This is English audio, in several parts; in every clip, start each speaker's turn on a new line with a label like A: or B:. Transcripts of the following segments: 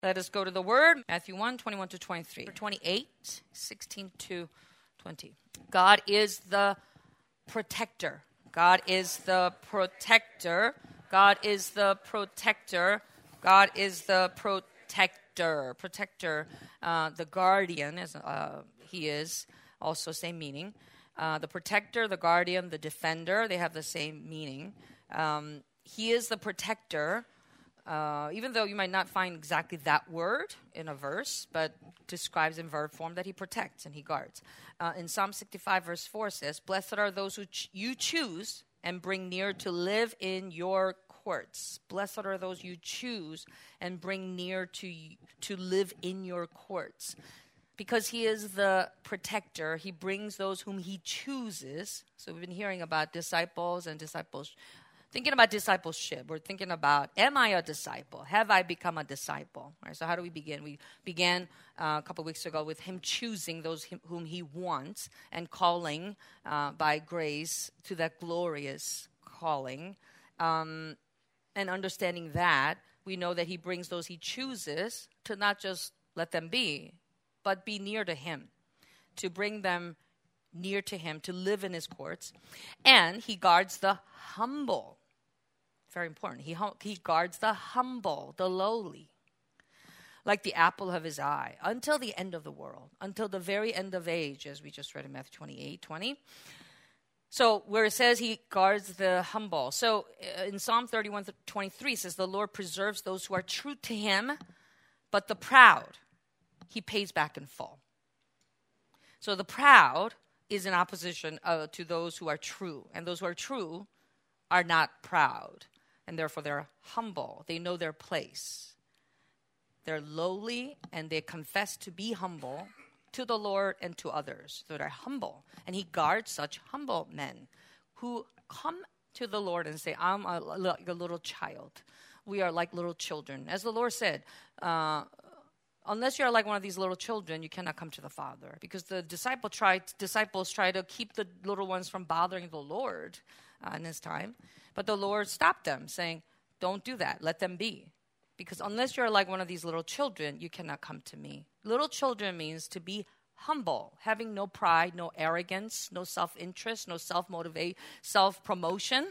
A: Let us go to the Word. Matthew 1, 21 to 23. 28, 16 to 20. God is the protector. God is the protector. God is the protector. God is the protector. Protector, the guardian, as he is, also same meaning. The protector, the guardian, the defender, they have the same meaning. He is the protector, even though you might not find exactly that word in a verse, but describes in verb form that he protects and he guards. In Psalm 65, verse 4 says, "Blessed are those who you choose and bring near to live in your courts." Blessed are those you choose and bring near to live in your courts. Because he is the protector, he brings those whom he chooses. So we've been hearing about disciples and disciples. Thinking about discipleship, we're thinking about, am I a disciple? Have I become a disciple? All right, so how do we begin? We began a couple weeks ago with him choosing those whom he wants and calling by grace to that glorious calling. And understanding that, we know that he brings those he chooses to not just let them be, but be near to him, to bring them near to him, to live in his courts. And he guards the humble. Very important. He guards the humble, the lowly, like the apple of his eye, until the end of the world, until the very end of age, as we just read in Matthew 28, 20. So where it says he guards the humble. So in Psalm 31, 23, it says, "The Lord preserves those who are true to him, but the proud he pays back in full." So the proud is in opposition to those who are true. And those who are true are not proud. And therefore they're humble. They know their place. They're lowly and they confess to be humble to the Lord and to others. So they're humble. And he guards such humble men who come to the Lord and say, I'm like a little child. We are like little children. As the Lord said, unless you are like one of these little children, you cannot come to the Father. Because the disciples try to keep the little ones from bothering the Lord in his time. But the Lord stopped them, saying, don't do that. Let them be. Because unless you're like one of these little children, you cannot come to me. Little children means to be humble, having no pride, no arrogance, no self-interest, no self-motivate, self-promotion,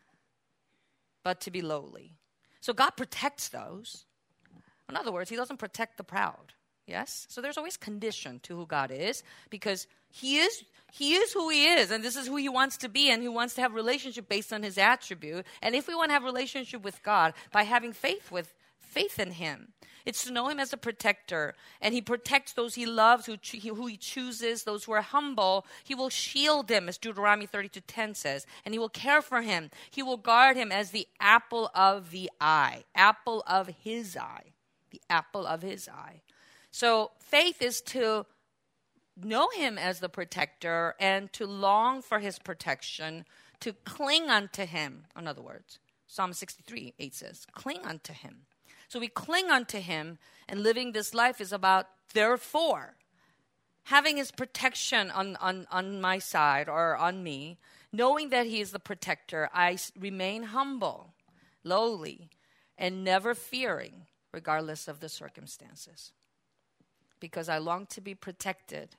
A: but to be lowly. So God protects those. In other words, he doesn't protect the proud. Yes? So there's always condition to who God is, because he is who he is, and this is who he wants to be, and he wants to have relationship based on his attribute. And if we want to have relationship with God by having faith in him, it's to know him as a protector, and he protects those he loves, who he chooses, those who are humble. He will shield them, as Deuteronomy 32:10 says, and he will care for him. He will guard him as the apple of the eye, apple of his eye, the apple of his eye. So faith is to know him as the protector and to long for his protection, to cling unto him. In other words, Psalm 63:8 says, cling unto him. So we cling unto him, and living this life is about, therefore, having his protection on my side or on me, knowing that he is the protector. I remain humble, lowly, and never fearing, regardless of the circumstances. Because I long to be protected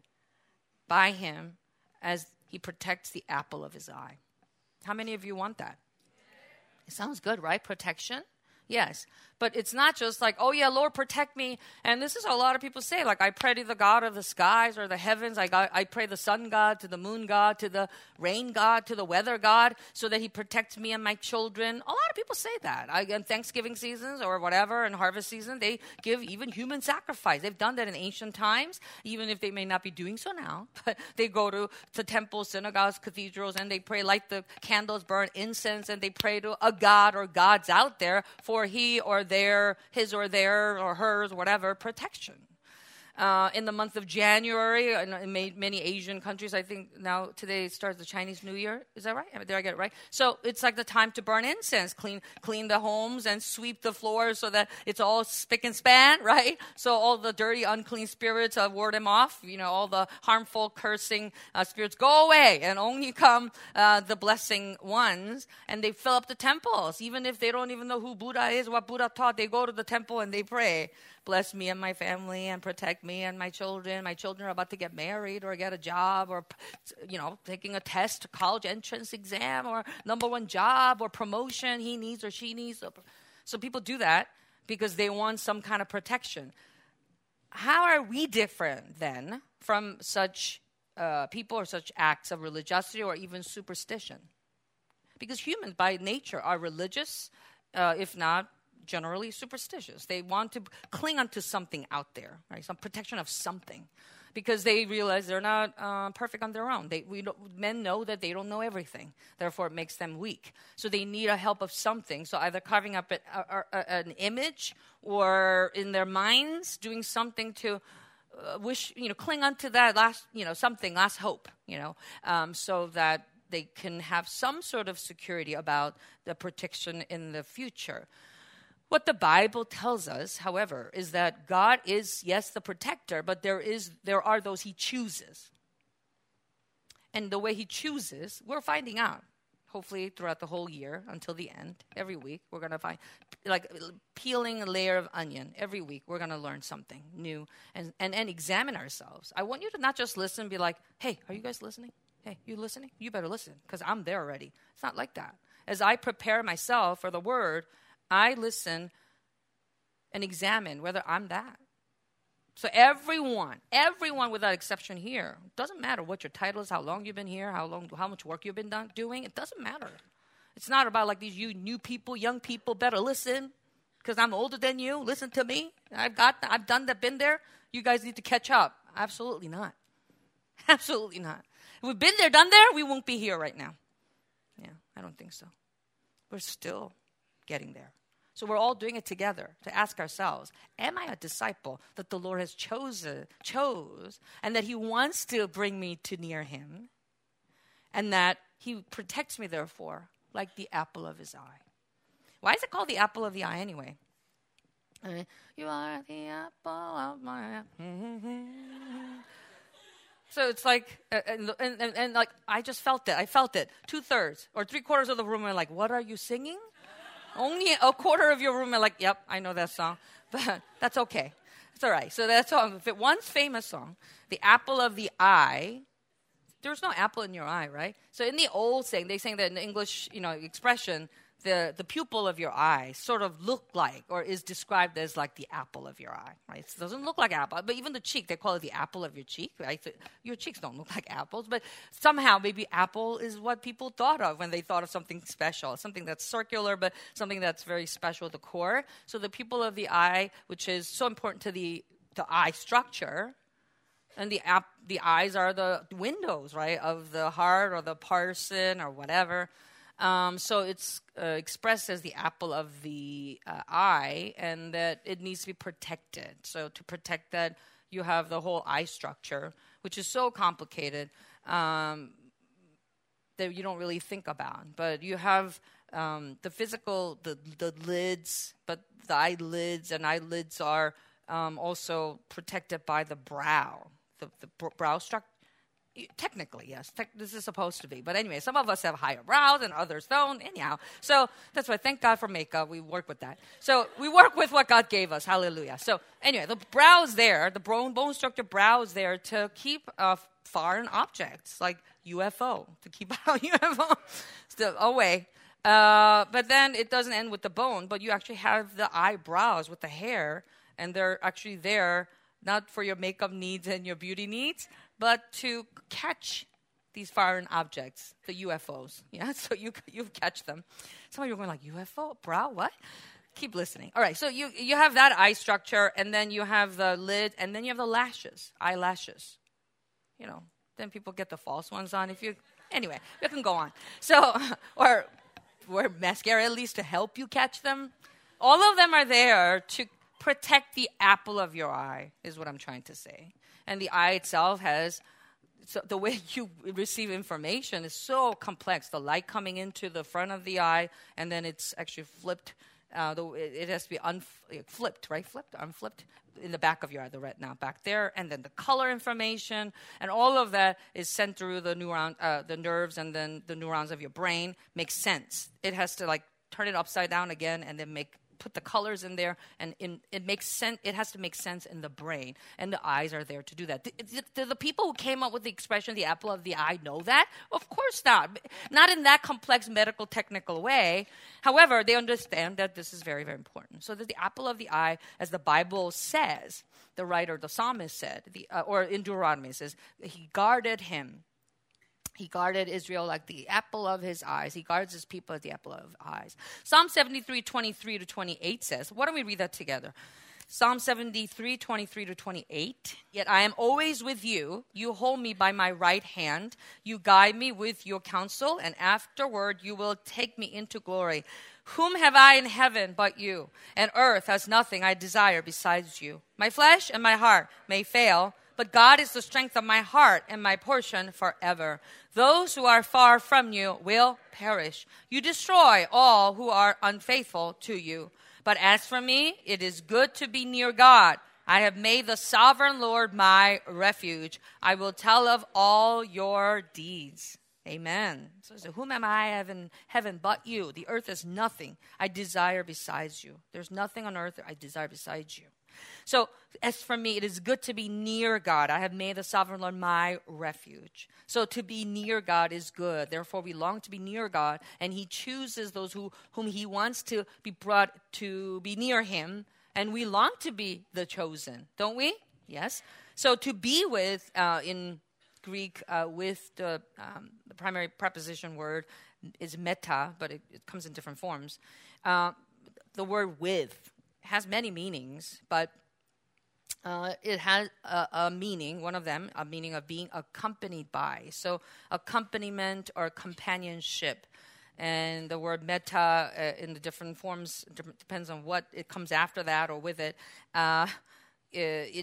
A: by him as he protects the apple of his eye. How many of you want that? It sounds good, right? Protection? Yes. But it's not just like, oh yeah, Lord, protect me. And this is what a lot of people say. Like, I pray to the God of the skies or the heavens. I pray the sun God, to the moon God, to the rain God, to the weather God, so that he protects me and my children. A lot of people say that. In Thanksgiving seasons or whatever, in harvest season, they give even human sacrifice. They've done that in ancient times, even if they may not be doing so now. But they go to temples, synagogues, cathedrals, and they pray, light the candles, burn incense, and they pray to a God or gods out there for he or their, his or their or hers, whatever, protection. In the month of January, in many Asian countries, I think now today starts the Chinese New Year. Is that right? Did I get it right? So it's like the time to burn incense, clean the homes and sweep the floors so that it's all spick and span, right? So all the dirty, unclean spirits, ward them off. You know, all the harmful, cursing spirits go away, and only come the blessing ones. And they fill up the temples, even if they don't even know who Buddha is, what Buddha taught. They go to the temple and they pray. bless me and my family and protect me and my children. My children are about to get married or get a job or, taking a test, a college entrance exam or number one job or promotion he needs or she needs. So people do that because they want some kind of protection. How are we different then from such people or such acts of religiosity or even superstition? Because humans by nature are religious, if not generally superstitious. They want to cling onto something out there, right? Some protection of something, because they realize they're not perfect on their own. Men know that they don't know everything. Therefore, it makes them weak. So they need a help of something. So either carving up an image or in their minds doing something to cling onto that last hope, so that they can have some sort of security about the protection in the future. What the Bible tells us, however, is that God is, yes, the protector, but there are those he chooses. And the way he chooses, we're finding out. Hopefully throughout the whole year until the end, every week, we're going to find, like peeling a layer of onion. Every week, we're going to learn something new and examine ourselves. I want you to not just listen and be like, hey, are you guys listening? Hey, you listening? You better listen because I'm there already. It's not like that. As I prepare myself for the word, I listen and examine whether I'm that. So everyone without exception here, doesn't matter what your title is, how long you've been here, how much work you've been doing, it doesn't matter. It's not about like these new people, young people, better listen because I'm older than you. Listen to me. I've done that, been there. You guys need to catch up. Absolutely not. Absolutely not. If we've been there, done there, we won't be here right now. Yeah, I don't think so. We're still getting there. So we're all doing it together to ask ourselves, am I a disciple that the Lord has chose, and that he wants to bring me to near him, and that he protects me, therefore, like the apple of his eye? Why is it called the apple of the eye anyway? You are the apple of my eye. So it's like, and like, I just felt it. I felt it. 2/3 or 3/4 of the room are like, what are you singing? Only a quarter of your room are like, yep, I know that song. But that's okay. It's all right. So that song, one famous song, The Apple of the Eye. There's no apple in your eye, right? So in the old saying, they saying that in the English, expression, the pupil of your eye sort of look like or is described as like the apple of your eye, right? It doesn't look like apple, but even the cheek, they call it the apple of your cheek, right? So your cheeks don't look like apples, but somehow maybe apple is what people thought of when they thought of something special, something that's circular, but something that's very special at the core. So the pupil of the eye, which is so important to the eye structure, and the eyes are the windows, right, of the heart or the person or whatever. So it's expressed as the apple of the eye, and that it needs to be protected. So to protect that, you have the whole eye structure, which is so complicated that you don't really think about. But you have the physical, the lids, but the eyelids and eyelids are also protected by the brow, the brow structure. Technically, yes. This is supposed to be. But anyway, some of us have higher brows and others don't. Anyhow, so that's why thank God for makeup. We work with that. So we work with what God gave us. Hallelujah. So anyway, the brow's there, the bone structure brow is there to keep foreign objects like UFO, to keep out UFO still away. But then it doesn't end with the bone, but you actually have the eyebrows with the hair, and they're actually there not for your makeup needs and your beauty needs, but to catch these foreign objects, the UFOs. Yeah, so you catch them. Some of you are going like, UFO? Brow? What? Keep listening. All right, so you have that eye structure, and then you have the lid, and then you have the lashes, eyelashes. Then people get the false ones on. Anyway, you can go on. So, or wear mascara at least to help you catch them. All of them are there to protect the apple of your eye, is what I'm trying to say. And the eye itself has, so the way you receive information is so complex. The light coming into the front of the eye, and then it's actually flipped. It has to be flipped, right? Unflipped in the back of your eye, the retina back there, and then the color information, and all of that is sent through the nerves, and then the neurons of your brain. Makes sense. It has to turn it upside down again, and then make put the colors in there, and it makes sense. It has to make sense in the brain, and the eyes are there to do that. Do the people who came up with the expression "the apple of the eye" know that? Of course not. Not in that complex medical technical way. However, they understand that this is very, very important. So that the apple of the eye, as the Bible says, the writer, the psalmist said, or in Deuteronomy it says, he guarded him. He guarded Israel like the apple of his eyes. He guards his people as the apple of his eyes. Psalm 73, 23 to 28 says, why don't we read that together? Psalm 73, 23 to 28. Yet I am always with you. You hold me by my right hand. You guide me with your counsel, and afterward you will take me into glory. Whom have I in heaven but you? And earth has nothing I desire besides you. My flesh and my heart may fail, but God is the strength of my heart and my portion forever. Those who are far from you will perish. You destroy all who are unfaithful to you. But as for me, it is good to be near God. I have made the sovereign Lord my refuge. I will tell of all your deeds. Amen. So whom am I in heaven but you? The earth is nothing I desire besides you. There's nothing on earth I desire besides you. So, as for me, it is good to be near God. I have made the sovereign Lord my refuge. So, to be near God is good. Therefore, we long to be near God, and He chooses those whom He wants to be brought to be near Him, and we long to be the chosen, don't we? Yes. So, to be with, in Greek, with the primary preposition word is meta, but it comes in different forms. The word with has many meanings, but it has a meaning, one of them, a meaning of being accompanied by. So accompaniment or companionship. And the word meta in the different forms depends on what it comes after that or with it. It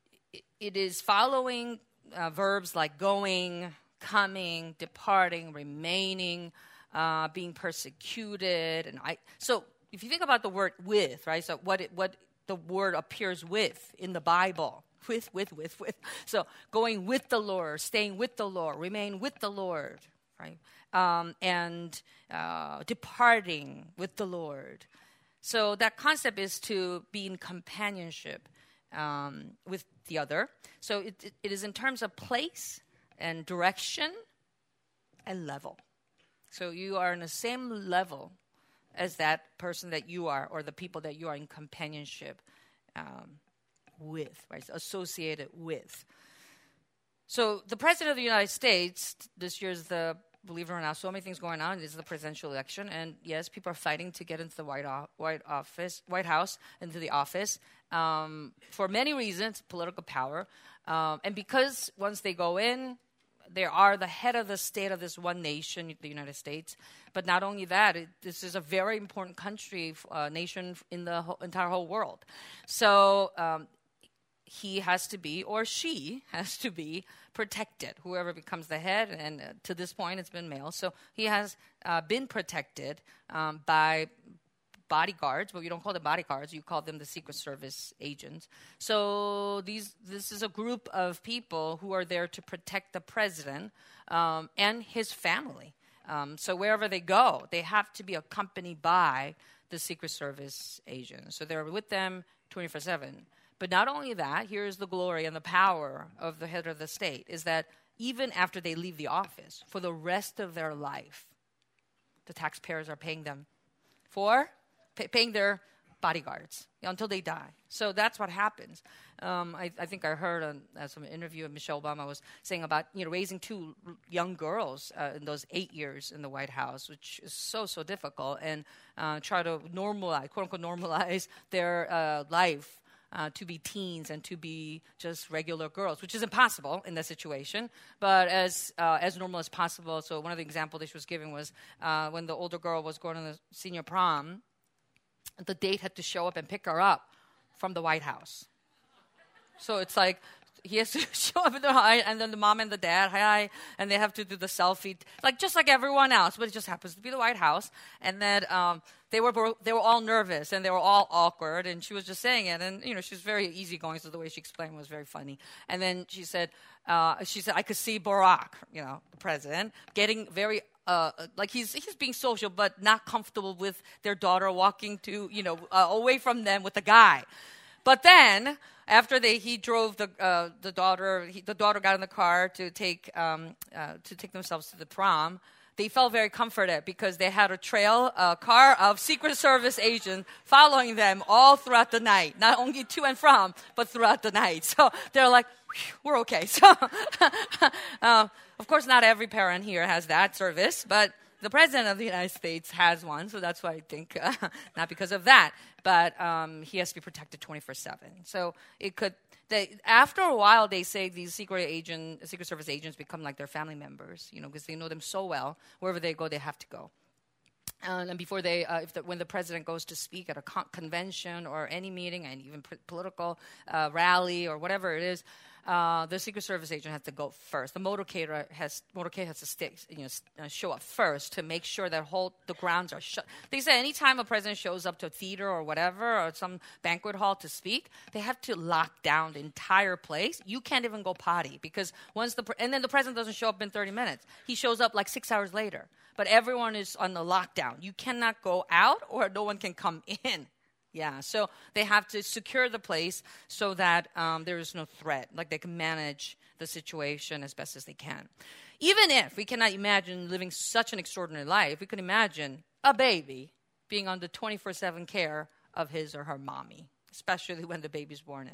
A: is following verbs like going, coming, departing, remaining, being persecuted. So if you think about the word with, right? So what the word appears with in the Bible, with. So going with the Lord, staying with the Lord, remain with the Lord, right? And departing with the Lord. So that concept is to be in companionship with the other. So it is in terms of place and direction and level. So you are in the same level as that person that you are, or the people that you are in companionship with, right? Associated with. So the President of the United States, this year is believe it or not, so many things going on. This is the presidential election, and yes, people are fighting to get into the White House, into the office, for many reasons, political power, and because once they go in, they are the head of the state of this one nation, the United States. But not only that, this is a very important country, nation in the entire whole world. So he has to be, or she has to be, protected, whoever becomes the head. And to this point, it's been male. So he has been protected by bodyguards, but you don't call them bodyguards, you call them the Secret Service agents. So this is a group of people who are there to protect the president and his family. So wherever they go, they have to be accompanied by the Secret Service agents. So they're with them 24/7. But not only that, here's the glory and the power of the head of the state, is that even after they leave the office, for the rest of their life, the taxpayers are paying them for paying their bodyguards until they die. So that's what happens. I think I heard on some interview of Michelle Obama was saying about raising two young girls in those 8 years in the White House, which is so difficult, and try to normalize, quote unquote, normalize their life to be teens and to be just regular girls, which is impossible in that situation, but as normal as possible. So one of the examples that she was giving was when the older girl was going to the senior prom, the date had to show up and pick her up from the White House. So it's like he has to show up and then the mom and the dad, hi, and they have to do the selfie, just like everyone else, but it just happens to be the White House. And then they were all nervous and they were all awkward, and she was just saying it, and she was very easygoing, so the way she explained was very funny. And then she said I could see Barack, the president, getting very like he's being social, but not comfortable with their daughter walking to, away from them with the guy. But then after he drove the daughter got in the car to take themselves to the prom. They felt very comforted because they had a car of Secret Service agents following them all throughout the night. Not only to and from, but throughout the night. So they're like, we're okay. So, of course, not every parent here has that service, but the President of the United States has one. So that's why I think, not because of that, but he has to be protected 24/7. So it could... after a while, they say these Secret Service agents become like their family members, because they know them so well. Wherever they go, they have to go. And before when the president goes to speak at a convention or any meeting, and even political rally or whatever it is, the Secret Service agent has to go first. The motorcade has to show up first to make sure that the grounds are shut. They say anytime a president shows up to a theater or whatever, or some banquet hall to speak, they have to lock down the entire place. You can't even go potty because and then the president doesn't show up in 30 minutes. He shows up like 6 hours later. But everyone is on the lockdown. You cannot go out or no one can come in. Yeah, so they have to secure the place so that there is no threat. Like they can manage the situation as best as they can. Even if we cannot imagine living such an extraordinary life, we can imagine a baby being under 24/7 care of his or her mommy, especially when the baby's born,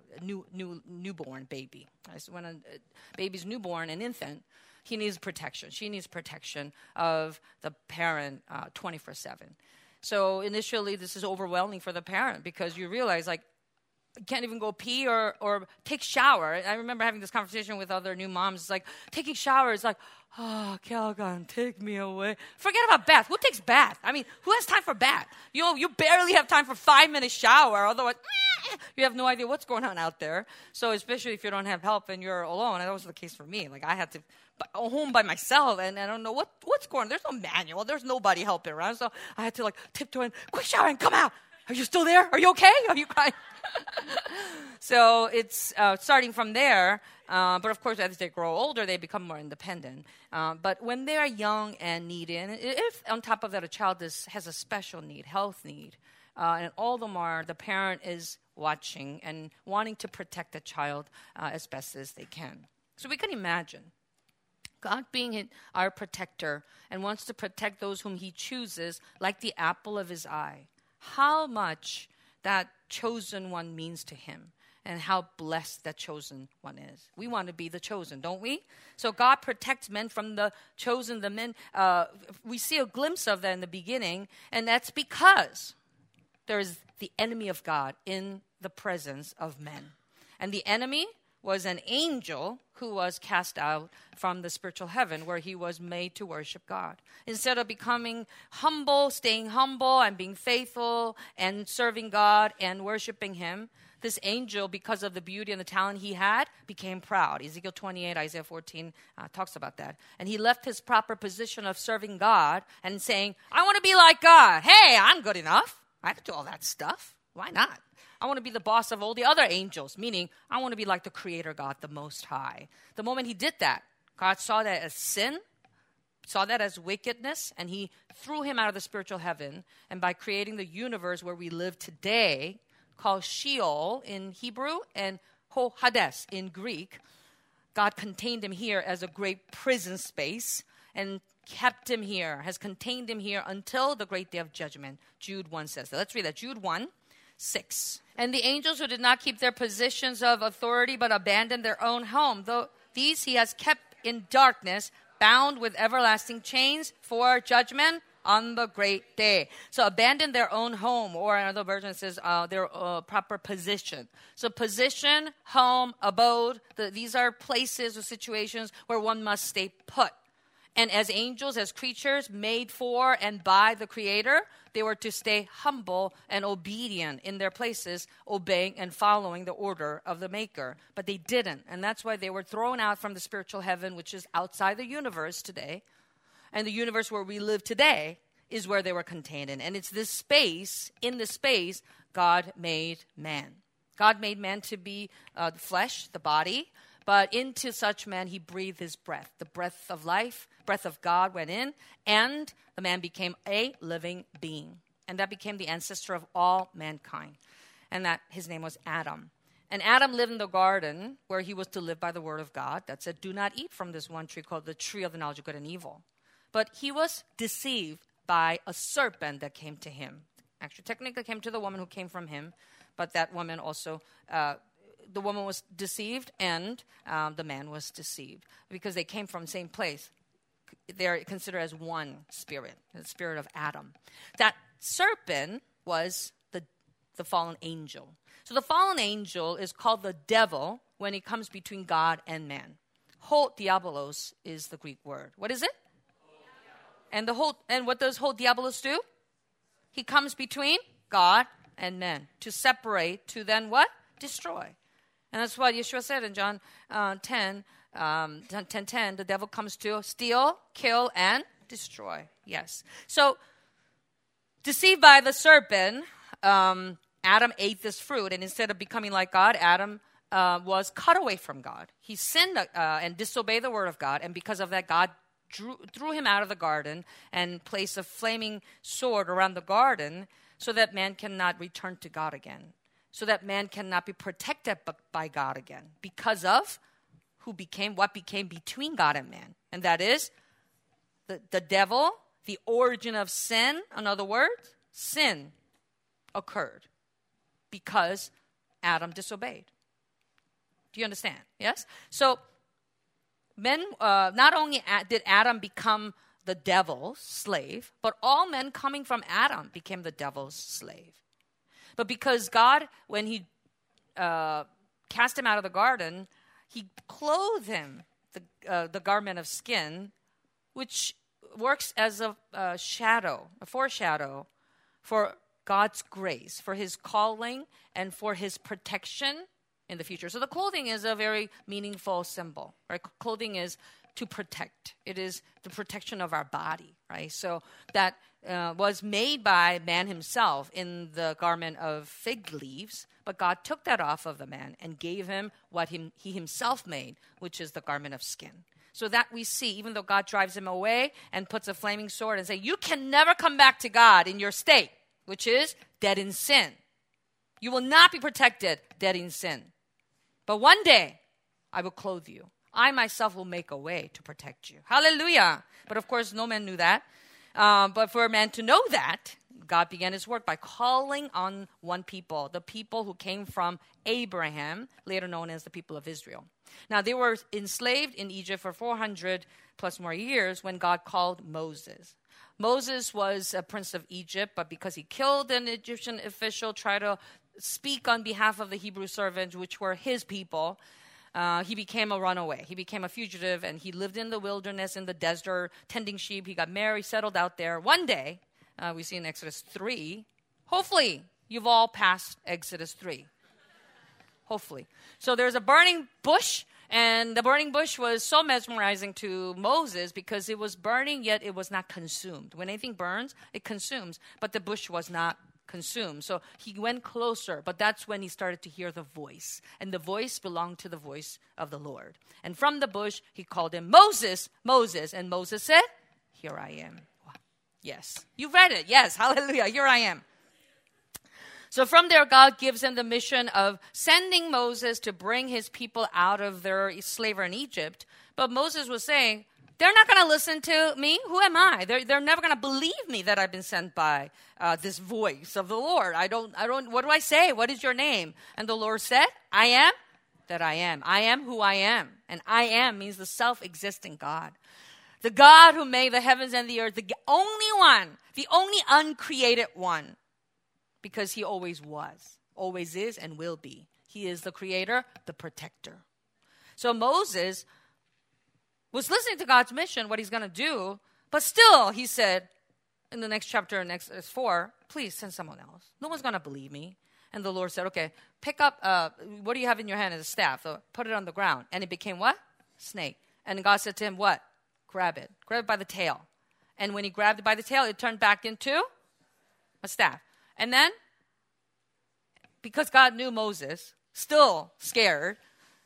A: newborn baby. When a baby's newborn, an infant, he needs protection. She needs protection of the parent 24/7. So initially, this is overwhelming for the parent because you realize, like, you can't even go pee or take shower. I remember having this conversation with other new moms. It's like, taking shower is like, oh, Calgon, take me away. Forget about bath. Who takes bath? I mean, who has time for bath? You barely have time for 5-minute shower. Otherwise, you have no idea what's going on out there. So especially if you don't have help and you're alone. And that was the case for me. Like, I had to home by myself, and I don't know what's going on. There's no manual. There's nobody helping around. So I had to, like, tiptoe in, quick shower and come out. Are you still there? Are you okay? Are you crying? So it's starting from there. But of course, as they grow older, they become more independent. But when they are young and needy, and if on top of that a child has a special need, health need, and all the more the parent is watching and wanting to protect the child as best as they can. So we can imagine God being our protector and wants to protect those whom he chooses like the apple of his eye. How much that chosen one means to him and how blessed that chosen one is. We want to be the chosen, don't we? So God protects men from the chosen, the men. We see a glimpse of that in the beginning, and that's because there is the enemy of God in the presence of men. And the enemy was an angel who was cast out from the spiritual heaven where he was made to worship God. Instead of becoming humble, staying humble and being faithful and serving God and worshiping him, this angel, because of the beauty and the talent he had, became proud. Ezekiel 28, Isaiah 14 talks about that. And he left his proper position of serving God and saying, I want to be like God. Hey, I'm good enough. I can do all that stuff. Why not? I want to be the boss of all the other angels, meaning I want to be like the Creator God, the Most High. The moment he did that, God saw that as sin, saw that as wickedness, and he threw him out of the spiritual heaven. And by creating the universe where we live today, called Sheol in Hebrew and Hades in Greek, God contained him here as a great prison space and kept him here, has contained him here until the great day of judgment. Jude 1 says that. Let's read that. Jude 1:6. And the angels who did not keep their positions of authority but abandoned their own home, though these he has kept in darkness, bound with everlasting chains for judgment on the great day. So abandon their own home, or another version says their proper position. So position, home, abode, these are places or situations where one must stay put. And as angels, as creatures made for and by the Creator, they were to stay humble and obedient in their places, obeying and following the order of the Maker. But they didn't. And that's why they were thrown out from the spiritual heaven, which is outside the universe today. And the universe where we live today is where they were contained in. And it's this space, in this space, God made man. God made man to be the flesh, the body, But into such man he breathed his breath. The breath of life, breath of God went in, and the man became a living being. And that became the ancestor of all mankind. And that his name was Adam. And Adam lived in the garden where he was to live by the word of God that said, do not eat from this one tree called the tree of the knowledge of good and evil. But he was deceived by a serpent that came to him. Actually, technically came to the woman who came from him, but that woman also, the woman was deceived and the man was deceived because they came from the same place. They're considered as one spirit, the spirit of Adam. That serpent was the fallen angel. So the fallen angel is called the devil when he comes between God and man. Ho diabolos is the Greek word. What is it? And what does ho diabolos do? He comes between God and man to separate, to then what? Destroy. And that's what Yeshua said in John 10, the devil comes to steal, kill, and destroy. Yes. So, deceived by the serpent, Adam ate this fruit, and instead of becoming like God, Adam was cut away from God. He sinned and disobeyed the word of God, and because of that, God threw him out of the garden and placed a flaming sword around the garden so that man cannot return to God again, so that man cannot be protected by God again because of what became between God and man. And that is the devil, the origin of sin. In other words, sin occurred because Adam disobeyed. Do you understand? Yes? So, men, not only did Adam become the devil's slave, but all men coming from Adam became the devil's slave. But because God, when he cast him out of the garden, he clothed him the garment of skin, which works as a foreshadow for God's grace, for his calling, and for his protection in the future. So the clothing is a very meaningful symbol, right? Clothing is to protect. It is the protection of our body, right? So that was made by man himself in the garment of fig leaves, but God took that off of the man and gave him what he himself made, which is the garment of skin. So that we see, even though God drives him away and puts a flaming sword and say, you can never come back to God in your state, which is dead in sin. You will not be protected dead in sin. But one day, I will clothe you. I myself will make a way to protect you. Hallelujah. But of course, no man knew that. But for a man to know that, God began his work by calling on one people, the people who came from Abraham, later known as the people of Israel. Now, they were enslaved in Egypt for 400 plus more years when God called Moses. Moses was a prince of Egypt, but because he killed an Egyptian official, tried to speak on behalf of the Hebrew servants, which were his people, he became a runaway. He became a fugitive, and he lived in the wilderness, in the desert, tending sheep. He got married, settled out there. One day, we see in Exodus 3, hopefully you've all passed Exodus 3. Hopefully. So there's a burning bush, and the burning bush was so mesmerizing to Moses because it was burning, yet it was not consumed. When anything burns, it consumes, but the bush was not consumed. So he went closer, but that's when he started to hear the voice. And the voice belonged to the voice of the Lord. And from the bush, he called him Moses, Moses. And Moses said, here I am. Wow. Yes. You read it. Yes. Hallelujah. Here I am. So from there, God gives him the mission of sending Moses to bring his people out of their slavery in Egypt. But Moses was saying, they're not going to listen to me. Who am I? They're never going to believe me that I've been sent by this voice of the Lord. I don't, what do I say? What is your name? And the Lord said, I am that I am. I am who I am. And I am means the self-existing God. The God who made the heavens and the earth, the only one, the only uncreated one. Because he always was, always is, and will be. He is the creator, the protector. So Moses was listening to God's mission, what he's going to do, but still, he said, in the next chapter, in Exodus 4, please send someone else. No one's going to believe me. And the Lord said, okay, pick up, what do you have in your hand as a staff? So put it on the ground. And it became what? Snake. And God said to him, what? Grab it. Grab it by the tail. And when he grabbed it by the tail, it turned back into a staff. And then, because God knew Moses, still scared,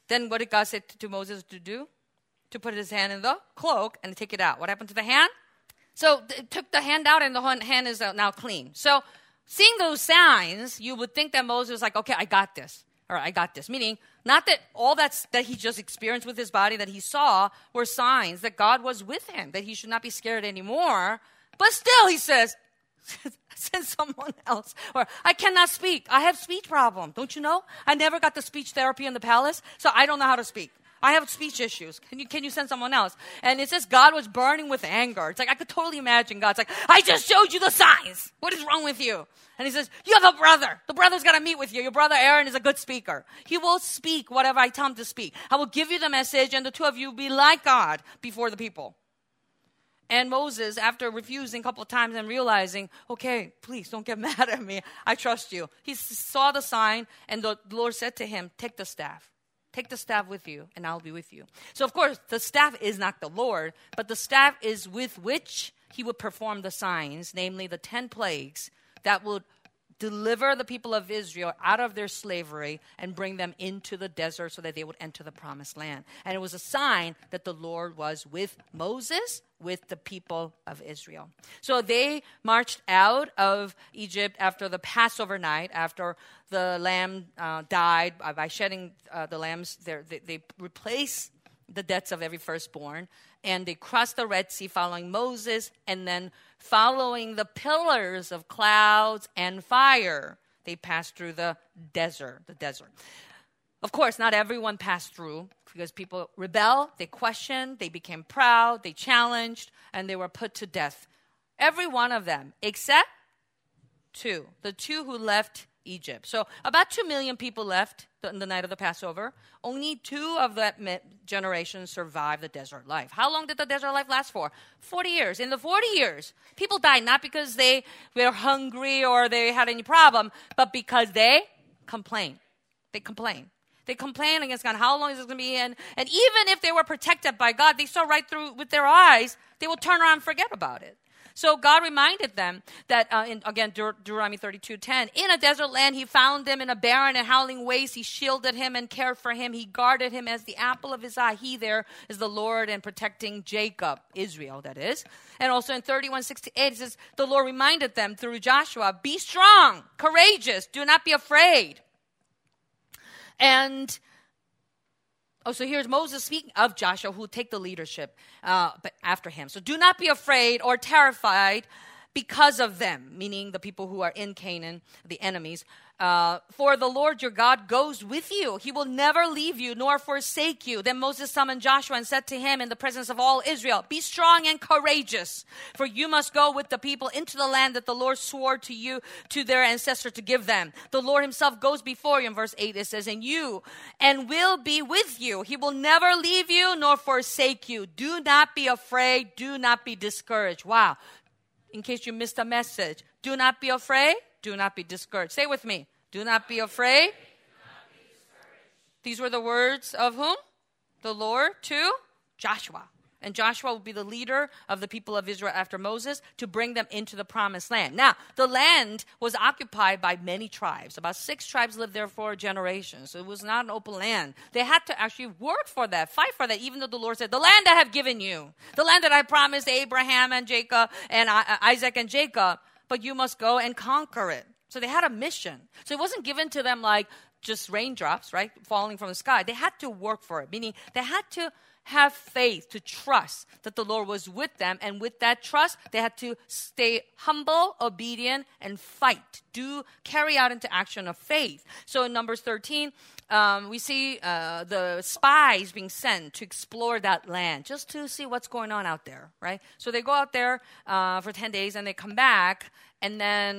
A: Then what did God say to Moses to do? To put his hand in the cloak and take it out. What happened to the hand? So it took the hand out, and the hand is now clean. So seeing those signs, you would think that Moses was like, okay, I got this. All right, I got this. Meaning, not that all that he just experienced with his body that he saw were signs that God was with him, that he should not be scared anymore. But still, he says, send someone else. Or, I cannot speak. I have speech problem. Don't you know? I never got the speech therapy in the palace, so I don't know how to speak. I have speech issues. Can you send someone else? And it says God was burning with anger. It's like I could totally imagine God's like, I just showed you the signs. What is wrong with you? And he says, you have a brother. The brother's got to meet with you. Your brother Aaron is a good speaker. He will speak whatever I tell him to speak. I will give you the message, and the two of you will be like God before the people. And Moses, after refusing a couple of times and realizing, okay, please don't get mad at me. I trust you. He saw the sign, and the Lord said to him, take the staff. Take the staff with you, and I'll be with you. So, of course, the staff is not the Lord, but the staff is with which he would perform the signs, namely the 10 plagues that would deliver the people of Israel out of their slavery and bring them into the desert so that they would enter the promised land. And it was a sign that the Lord was with Moses, with the people of Israel. So they marched out of Egypt after the Passover night, after the lamb died by shedding the lambs. They replaced the deaths of every firstborn, and they crossed the Red Sea following Moses, and then following the pillars of clouds and fire, they passed through the desert. Of course, not everyone passed through because people rebelled, they questioned, they became proud, they challenged, and they were put to death. Every one of them, except two, the two who left Egypt. So about 2 million people left on the night of the Passover. Only 2 of that generation survived the desert life. How long did the desert life last for? 40 years. In the 40 years, people died not because they were hungry or they had any problem, but because they complained. They complained against God. How long is this going to be? And even if they were protected by God, they saw right through with their eyes, they will turn around and forget about it. So God reminded them that, Deuteronomy 32:10, in a desert land he found them in a barren and howling waste. He shielded him and cared for him. He guarded him as the apple of his eye. He there is the Lord and protecting Jacob, Israel, that is. And also in 31:6-8, it says, the Lord reminded them through Joshua, be strong, courageous, do not be afraid. And so here's Moses speaking of Joshua, who will take the leadership but after him. So do not be afraid or terrified because of them, meaning the people who are in Canaan, the enemies. For the Lord your God goes with you. He will never leave you nor forsake you. Then Moses summoned Joshua and said to him in the presence of all Israel, be strong and courageous, for you must go with the people into the land that the Lord swore to you, to their ancestors to give them. The Lord himself goes before you. In verse 8 it says, and will be with you. He will never leave you nor forsake you. Do not be afraid. Do not be discouraged. Wow. In case you missed a message, do not be afraid. Do not be discouraged. Say with me. Do not be afraid. These were the words of whom? The Lord to Joshua. And Joshua will be the leader of the people of Israel after Moses to bring them into the promised land. Now, the land was occupied by many tribes. About 6 tribes lived there for generations. So it was not an open land. They had to actually work for that, fight for that, even though the Lord said, the land I have given you, the land that I promised Abraham and Jacob and Isaac and Jacob, but you must go and conquer it. So they had a mission. So it wasn't given to them like just raindrops, right, falling from the sky. They had to work for it, meaning they had to have faith, to trust that the Lord was with them. And with that trust, they had to stay humble, obedient, and fight. Carry out into action of faith. So in Numbers 13, we see the spies being sent to explore that land, just to see what's going on out there, right? So they go out there for 10 days, and they come back, and then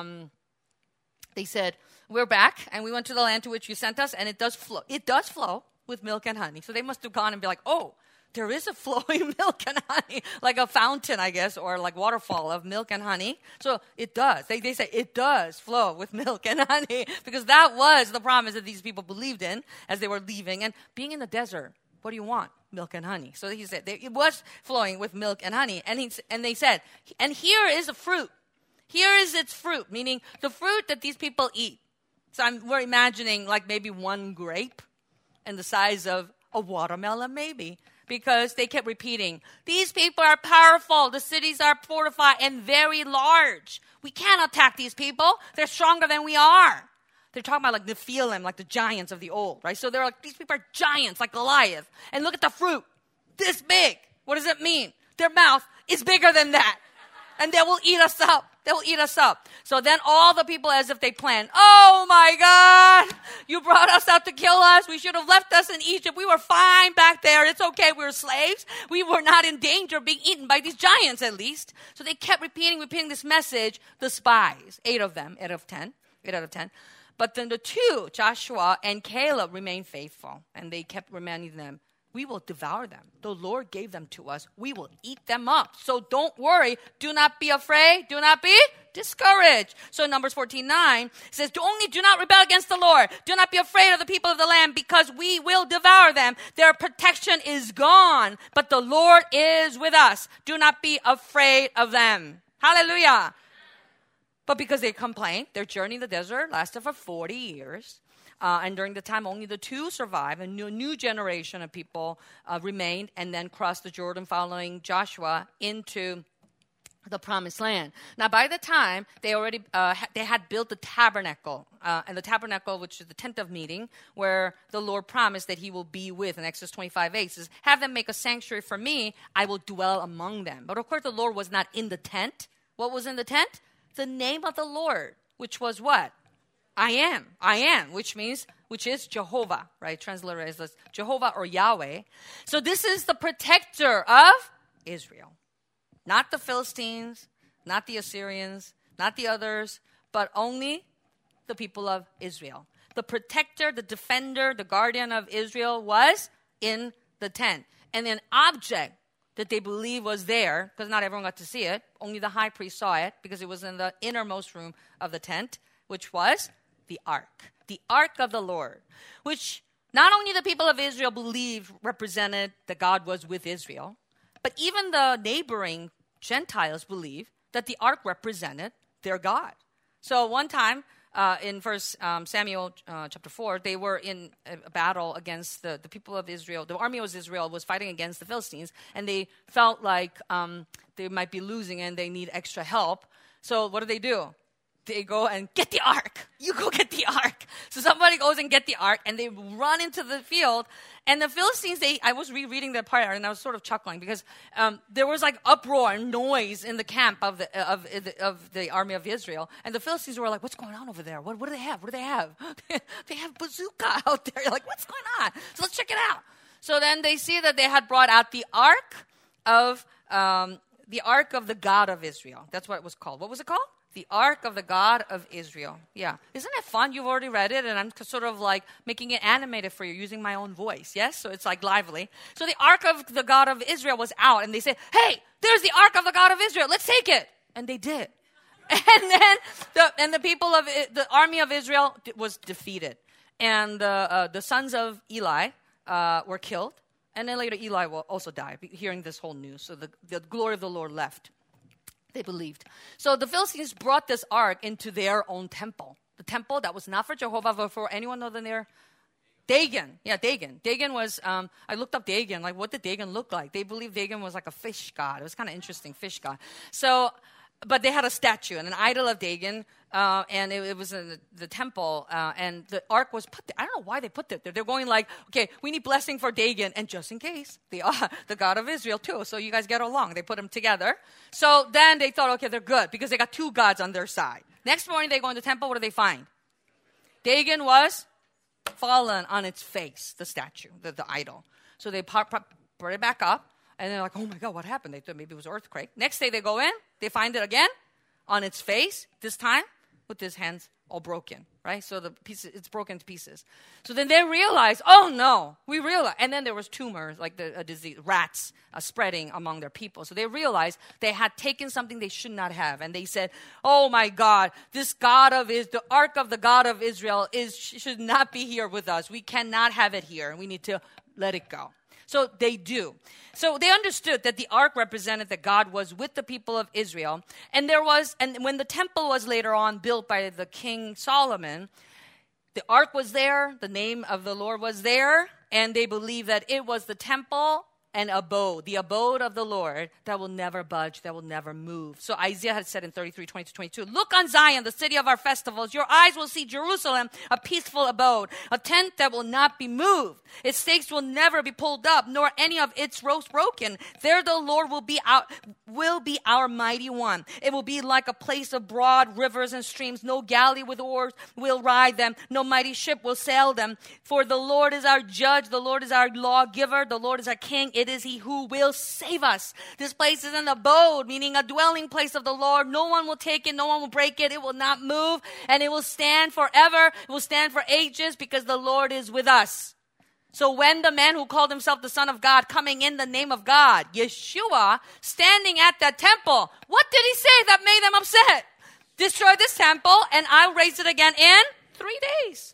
A: they said, we're back, and we went to the land to which you sent us, and it does flow. It does flow with milk and honey. So they must have gone and be like, oh, there is a flowing milk and honey, like a fountain, I guess, or like waterfall of milk and honey. So it does. They say it does flow with milk and honey, because that was the promise that these people believed in as they were leaving. And being in the desert, what do you want? Milk and honey. So he said it was flowing with milk and honey. And they said, and here is a fruit. Here is its fruit, meaning the fruit that these people eat. So we're imagining like maybe one grape. and the size of a watermelon maybe, because they kept repeating, these people are powerful, the cities are fortified and very large. We can't attack these people. They're stronger than we are. They're talking about like Nephilim, like the giants of the old, right? So they're like, these people are giants like Goliath. And look at the fruit, this big. What does it mean? Their mouth is bigger than that. And they will eat us up. They will eat us up. So then all the people, as if they planned, oh my God, you brought us out to kill us. We should have left us in Egypt. We were fine back there. It's okay. We were slaves. We were not in danger of being eaten by these giants at least. So they kept repeating this message, the spies, 8 of them, 8 out of 10. But then the 2, Joshua and Caleb, remained faithful. And they kept reminding them, we will devour them. The Lord gave them to us. We will eat them up. So don't worry. Do not be afraid. Do not be discouraged. So Numbers 14:9 says, only do not rebel against the Lord. Do not be afraid of the people of the land, because we will devour them. Their protection is gone, but the Lord is with us. Do not be afraid of them. Hallelujah. But because they complained, their journey in the desert lasted for 40 years. And during the time, only the 2 survived. A new generation of people remained and then crossed the Jordan following Joshua into the promised land. Now, by the time, they already they had built the tabernacle. And the tabernacle, which is the tent of meeting, where the Lord promised that he will be with. In Exodus 25:8 says, have them make a sanctuary for me. I will dwell among them. But of course, the Lord was not in the tent. What was in the tent? The name of the Lord, which was what? I am, which is Jehovah, right? Transliterated as Jehovah or Yahweh. So this is the protector of Israel. Not the Philistines, not the Assyrians, not the others, but only the people of Israel. The protector, the defender, the guardian of Israel was in the tent. And an object that they believe was there, because not everyone got to see it, only the high priest saw it, because it was in the innermost room of the tent, which was the ark of the Lord, which not only the people of Israel believed represented that God was with Israel, but even the neighboring Gentiles believed that the ark represented their God. So one time in 1 Samuel chapter 4, they were in a battle against the people of Israel. The army of Israel was fighting against the Philistines, and they felt like they might be losing and they need extra help. So what do? They go and get the ark. You go get the ark. So somebody goes and get the ark, and they run into the field. And the Philistines, I was rereading that part, and I was sort of chuckling because there was like uproar and noise in the camp of the army of Israel. And the Philistines were like, "What's going on over there? What do they have? What do they have? They have bazooka out there." You're like, "What's going on?" So let's check it out. So then they see that they had brought out the ark of the God of Israel. That's what it was called. What was it called? The Ark of the God of Israel. Yeah. Isn't it fun? You've already read it, and I'm sort of like making it animated for you using my own voice. Yes? So it's like lively. So the Ark of the God of Israel was out, and they said, "Hey, there's the Ark of the God of Israel. Let's take it." And they did. And then the people of the army of Israel was defeated. And the sons of Eli were killed. And then later Eli will also die, hearing this whole news. So the glory of the Lord left. They believed. So the Philistines brought this ark into their own temple. The temple that was not for Jehovah, but for anyone other than their Dagon. Yeah, Dagon. Dagon was, I looked up Dagon, like what did Dagon look like? They believed Dagon was like a fish god. It was kind of interesting, fish god. So, but they had a statue and an idol of Dagon, and it was in the temple, and the ark was put there. I don't know why they put it there. They're going like, okay, we need blessing for Dagon, and just in case, the God of Israel too, so you guys get along. They put them together. So then they thought, okay, they're good, because they got 2 gods on their side. Next morning, they go in the temple. What do they find? Dagon was fallen on its face, the statue, the idol. So they brought it back up. And they're like, "Oh my God, what happened?" They thought maybe it was an earthquake. Next day they go in, they find it again on its face, this time with his hands all broken, right? So it's broken to pieces. So then they realize, oh no, and then there was tumors, like a disease, rats spreading among their people. So they realized they had taken something they should not have. And they said, "Oh my God, this the ark of the God of Israel should not be here with us. We cannot have it here. We need to let it go." So they do. So they understood that the ark represented that God was with the people of Israel. And when the temple was later on built by the King Solomon, the ark was there, the name of the Lord was there, And they believe that it was the temple and abode, the abode of the Lord that will never budge, that will never move. So Isaiah had said in 33:20-22, look on Zion, the city of our festivals. Your eyes will see Jerusalem, a peaceful abode, a tent that will not be moved. Its stakes will never be pulled up, nor any of its ropes broken. There the Lord will be our mighty one. It will be like a place of broad rivers and streams. No galley with oars will ride them. No mighty ship will sail them. For the Lord is our judge. The Lord is our lawgiver. The Lord is our king. It is he who will save us. This place is an abode, meaning a dwelling place of the Lord. No one will take it. No one will break it. It will not move. And it will stand forever. It will stand for ages because the Lord is with us. So when the man who called himself the Son of God, coming in the name of God, Yeshua, standing at that temple, what did he say that made them upset? Destroy this temple and I'll raise it again in 3 days.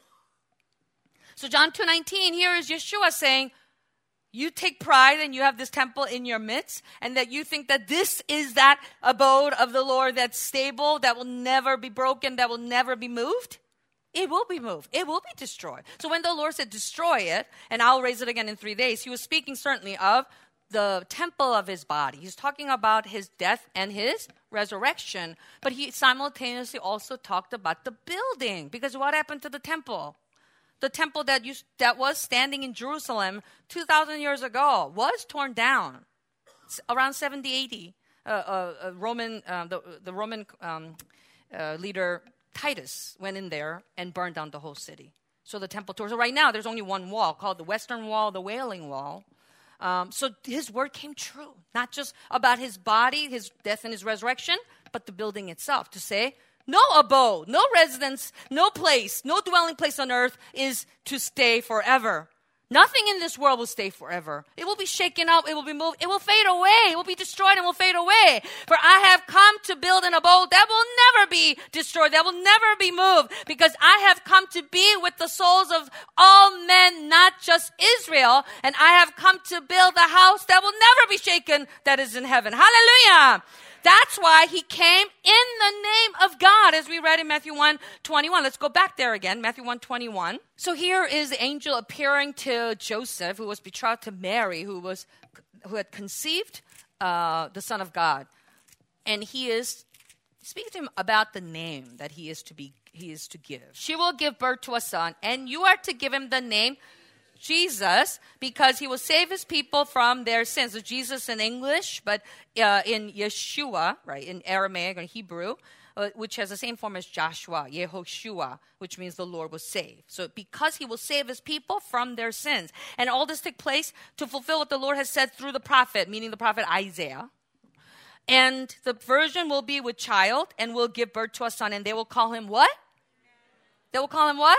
A: So John 2:19, here is Yeshua saying, you take pride and you have this temple in your midst, and that you think that this is that abode of the Lord that's stable, that will never be broken, that will never be moved. It will be moved. It will be destroyed. So when the Lord said, destroy it, and I'll raise it again in 3 days, he was speaking certainly of the temple of his body. He's talking about his death and his resurrection. But he simultaneously also talked about the building. Because what happened to the temple? The temple that was standing in Jerusalem 2,000 years ago was torn down. Around 70 AD, the Roman leader Titus went in there and burned down the whole city. So the temple tore. So right now there's only one wall called the Western Wall, the Wailing Wall. So his word came true, not just about his body, his death and his resurrection, but the building itself, to say, no abode, no residence, no place, no dwelling place on earth is to stay forever. Nothing in this world will stay forever. It will be shaken up, it will be moved, it will fade away, it will be destroyed and will fade away. For I have come to build an abode that will never be destroyed, that will never be moved, because I have come to be with the souls of all men, not just Israel, and I have come to build a house that will never be shaken, that is in heaven. Hallelujah! That's why he came in the name of God, as we read in Matthew 1:21. Let's go back there again, Matthew 1:21. So here is the angel appearing to Joseph, who was betrothed to Mary, who had conceived the Son of God. And he is speaking to him about the name that he is to give. She will give birth to a son, and you are to give him the name Jesus, because he will save his people from their sins. So Jesus in English, but in Yeshua, right, in Aramaic or Hebrew, which has the same form as Joshua, Yehoshua, which means the Lord will save. So because he will save his people from their sins. And all this took place to fulfill what the Lord has said through the prophet, meaning the prophet Isaiah. And the virgin will be with child and will give birth to a son, and they will call him what? They will call him what?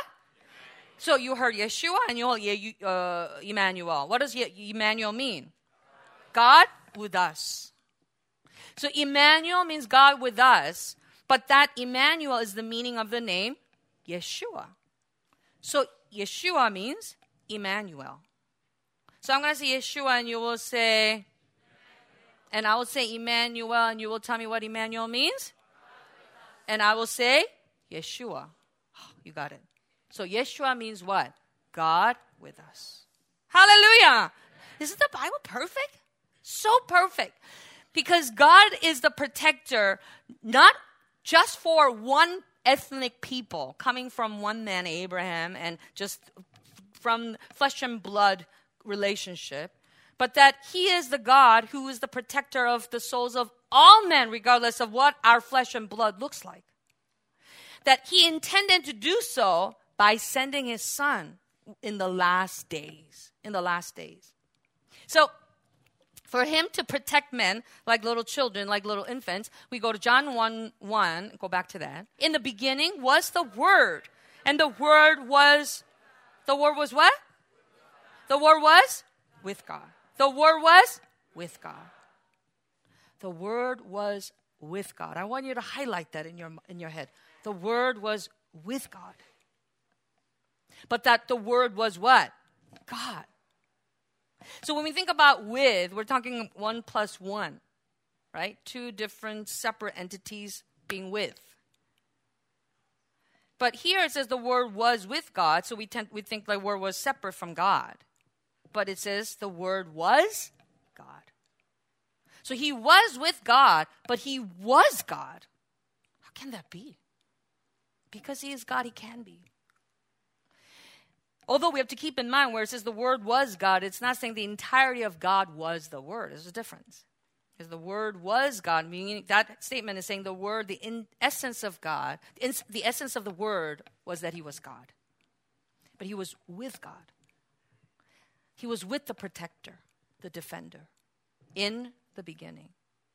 A: So you heard Yeshua and you heard Emmanuel. What does Emmanuel mean? God with us. So Emmanuel means God with us, but that Emmanuel is the meaning of the name Yeshua. So Yeshua means Emmanuel. So I'm going to say Yeshua and you will say, and I will say Emmanuel and you will tell me what Emmanuel means. And I will say Yeshua. Oh, you got it. So Yeshua means what? God with us. Hallelujah. Isn't the Bible perfect? So perfect. Because God is the protector, not just for one ethnic people, coming from one man, Abraham, and just from flesh and blood relationship, but that he is the God who is the protector of the souls of all men, regardless of what our flesh and blood looks like. That he intended to do so by sending his son in the last days. So, for him to protect men like little children, like little infants, we go to John 1:1, go back to that. In the beginning was the Word, and the Word was what? The Word was with God. The Word was with God. The Word was with God. I want you to highlight that in your head. The Word was with God. But that the Word was what? God. So when we think about with, we're talking 1 plus 1, right? Two different separate entities being with. But here it says the Word was with God, so we think the Word was separate from God. but it says the Word was God. So he was with God, but he was God. How can that be? Because he is God, he can be. Although we have to keep in mind where it says the Word was God, it's not saying the entirety of God was the Word. There's a difference. Because the Word was God, meaning that statement is saying the Word, the essence of God, the essence of the Word was that he was God. But he was with God. He was with the protector, the defender, in the beginning.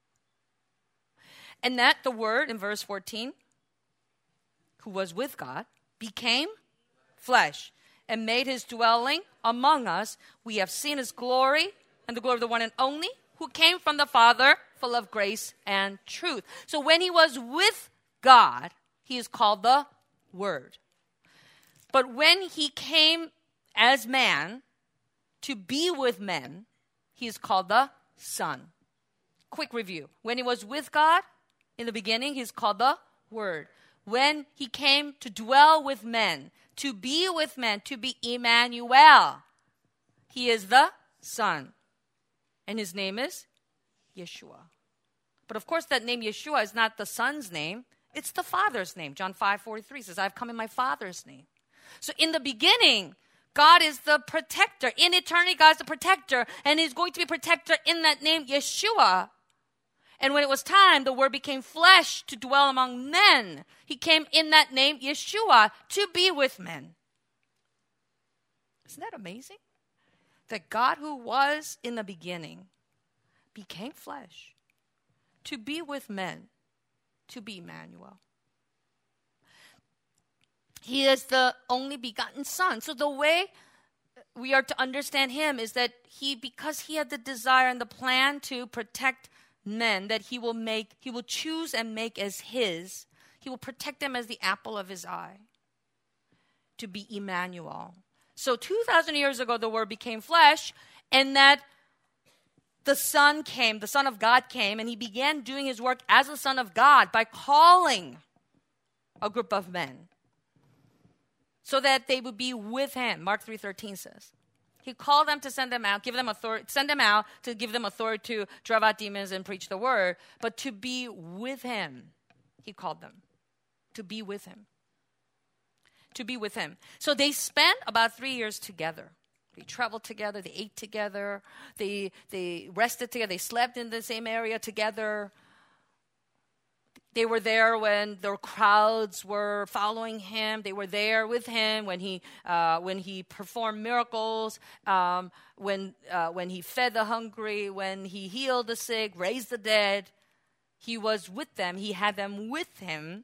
A: And that the Word, in verse 14, who was with God, became flesh and made his dwelling among us. We have seen his glory and the glory of the one and only, who came from the Father, full of grace and truth. So when he was with God, he is called the Word. But when he came as man to be with men, he is called the Son. Quick review. When he was with God in the beginning, he's called the Word. When he came to dwell with men, to be with men, to be Emmanuel, he is the Son. And his name is Yeshua. But of course, that name Yeshua is not the Son's name. It's the Father's name. John 5:43 says, I've come in my Father's name. So in the beginning, God is the protector. In eternity, God is the protector. And he's going to be protector in that name, Yeshua. And when it was time, the Word became flesh to dwell among men. He came in that name, Yeshua, to be with men. Isn't that amazing? That God who was in the beginning became flesh to be with men, to be Emmanuel. He is the only begotten Son. So the way we are to understand him is that because he had the desire and the plan to protect men, that he will choose and make as his. He will protect them as the apple of his eye, to be Emmanuel. So 2,000 years ago, the Word became flesh, and that the Son came, the Son of God came, and he began doing his work as the Son of God by calling a group of men so that they would be with him. Mark 3:13 says. He called them to send them out, send them out to give them authority to drive out demons and preach the word, but to be with him. He called them to be with him. To be with him. So they spent about 3 years together. They traveled together, they ate together, they rested together, they slept in the same area together. They were there when the crowds were following him. They were there with him when he performed miracles, when he fed the hungry, when he healed the sick, raised the dead. He was with them. He had them with him.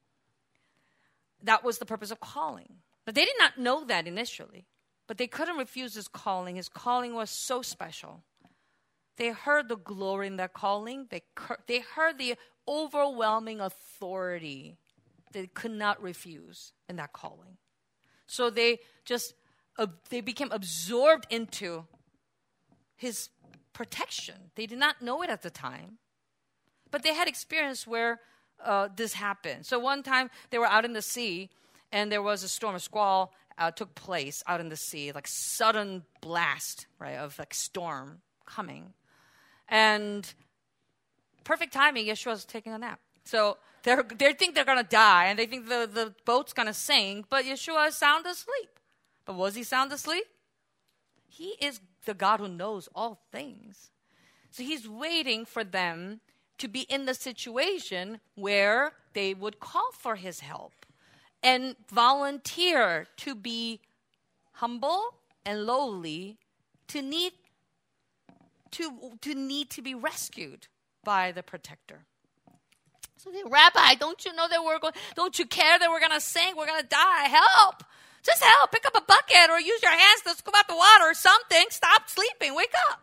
A: That was the purpose of calling. But they did not know that initially. But they couldn't refuse his calling. His calling was so special. They heard the glory in that calling. They heard the overwhelming authority they could not refuse in that calling. So they became absorbed into his protection. They did not know it at the time, but they had experience where this happened. So one time they were out in the sea, and there was a storm, a squall took place out in the sea, like sudden blast, right, of like storm coming. And perfect timing, Yeshua's taking a nap. So they think they're going to die, and they think the boat's going to sink, but Yeshua is sound asleep. But was he sound asleep? He is the God who knows all things. So he's waiting for them to be in the situation where they would call for his help and volunteer to be humble and lowly, to need to be rescued by the protector. So they, Rabbi, don't you know that don't you care that we're going to sink? We're going to die. Help. Just help. Pick up a bucket or use your hands to scoop out the water or something. Stop sleeping. Wake up.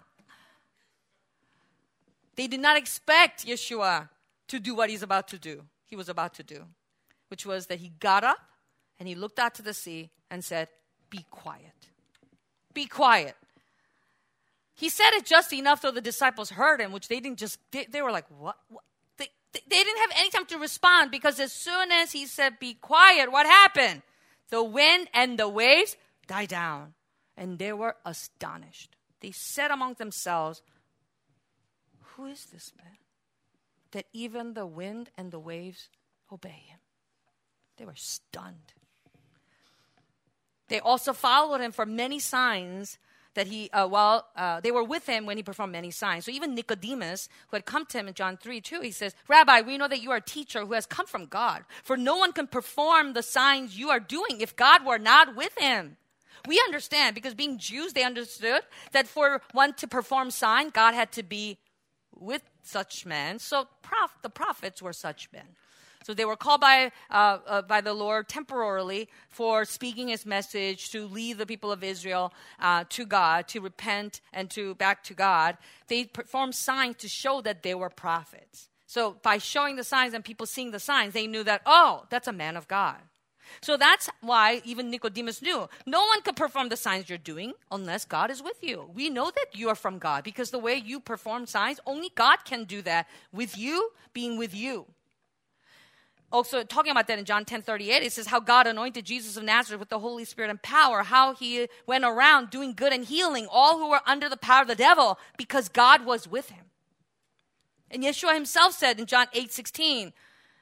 A: They did not expect Yeshua to do what he was about to do, which was that he got up and he looked out to the sea and said, be quiet. Be quiet. He said it just enough so the disciples heard him, which they were like, what? They didn't have any time to respond, because as soon as he said, be quiet, what happened? The wind and the waves died down. And they were astonished. They said among themselves, who is this man, that even the wind and the waves obey him? They were stunned. They also followed him for many signs that they were with him when he performed many signs. So even Nicodemus, who had come to him in John 3:2, he says, Rabbi, we know that you are a teacher who has come from God. For no one can perform the signs you are doing if God were not with him. We understand, because being Jews, they understood that for one to perform sign, God had to be with such men. So the prophets were such men. So they were called by the Lord temporarily for speaking his message, to lead the people of Israel to God, to repent and back to God. They performed signs to show that they were prophets. So by showing the signs and people seeing the signs, they knew that, oh, that's a man of God. So that's why even Nicodemus knew. No one could perform the signs you're doing unless God is with you. We know that you are from God because the way you perform signs, only God can do that with you, being with you. Also, talking about that in John 10:38, it says how God anointed Jesus of Nazareth with the Holy Spirit and power, how he went around doing good and healing all who were under the power of the devil because God was with him. And Yeshua himself said in John 8:16,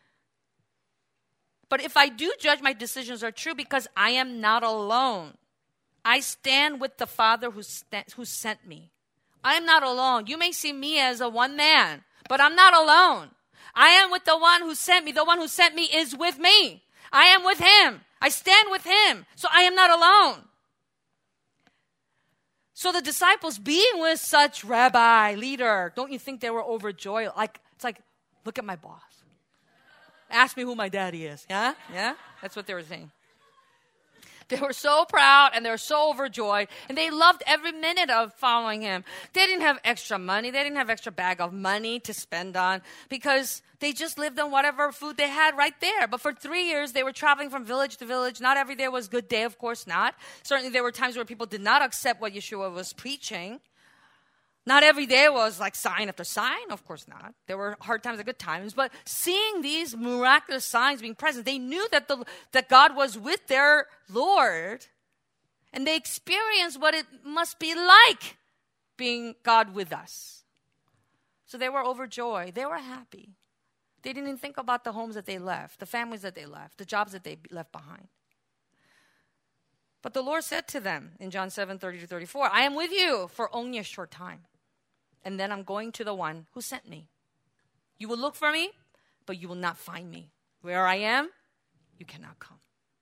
A: but if I do judge, my decisions are true because I am not alone. I stand with the Father who sent me. I am not alone. You may see me as a one man, but I'm not alone. I am with the one who sent me. The one who sent me is with me. I am with him. I stand with him. So I am not alone. So the disciples being with such rabbi, leader, don't you think they were overjoyed? It's like, look at my boss. Ask me who my daddy is. Yeah? Yeah? That's what they were saying. They were so proud and they were so overjoyed. And they loved every minute of following him. They didn't have extra money. They didn't have extra bag of money to spend on because they just lived on whatever food they had right there. But for 3 years, they were traveling from village to village. Not every day was a good day, of course not. Certainly there were times where people did not accept what Yeshua was preaching. Not every day was like sign after sign. Of course not. There were hard times and good times. But seeing these miraculous signs being present, they knew that God was with their Lord. And they experienced what it must be like being God with us. So they were overjoyed. They were happy. They didn't even think about the homes that they left, the families that they left, the jobs that they left behind. But the Lord said to them in John 7:30-34, I am with you for only a short time. And then I'm going to the one who sent me. You will look for me, but you will not find me. Where I am, you cannot come.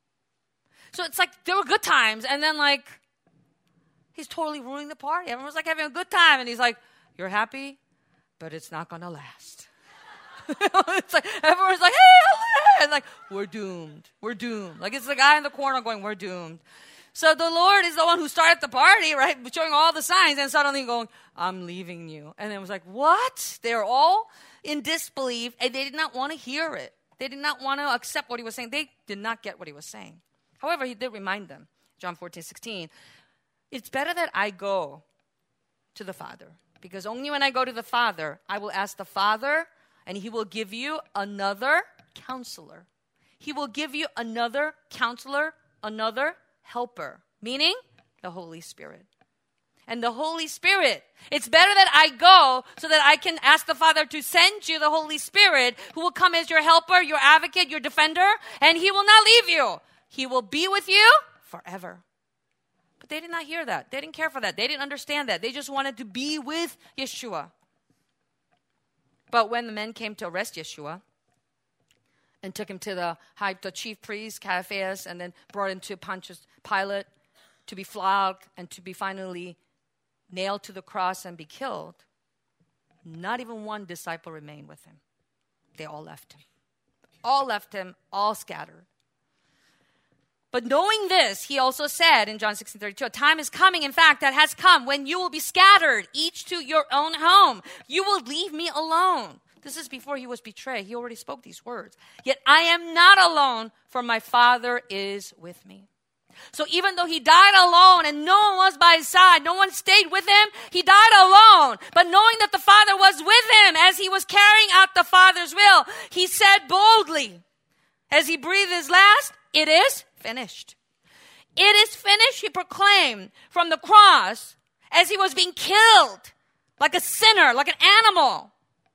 A: So it's like there were good times, and then he's totally ruining the party. Everyone's having a good time, and he's like, you're happy, but it's not going to last. It's like everyone's like, hey, and we're doomed. We're doomed. It's the guy in the corner going, we're doomed. So the Lord is the one who started the party, right? Showing all the signs and suddenly going, I'm leaving you. And it was like, what? They're all in disbelief and they did not want to hear it. They did not want to accept what he was saying. They did not get what he was saying. However, he did remind them, John 14:16, it's better that I go to the Father because only when I go to the Father, I will ask the Father and he will give you another counselor. He will give you another counselor, another helper, meaning the Holy Spirit. And the Holy Spirit, it's better that I go so that I can ask the Father to send you the Holy Spirit who will come as your helper, your advocate, your defender, and he will not leave you. He will be with you forever. But they did not hear that. They didn't care for that. They didn't understand that. They just wanted to be with Yeshua. But when the men came to arrest Yeshua, and took him to the chief priest, Caiaphas, and then brought him to Pontius Pilate to be flogged and to be finally nailed to the cross and be killed. Not even one disciple remained with him. They all left him. All left him, all scattered. But knowing this, he also said in John 16:32, a time is coming, in fact, that has come when you will be scattered, each to your own home. You will leave me alone. This is before he was betrayed. He already spoke these words. Yet I am not alone, for my Father is with me. So even though he died alone and no one was by his side, no one stayed with him, he died alone. But knowing that the Father was with him as he was carrying out the Father's will, he said boldly, as he breathed his last, it is finished. "It is finished," he proclaimed from the cross as he was being killed like a sinner, like an animal,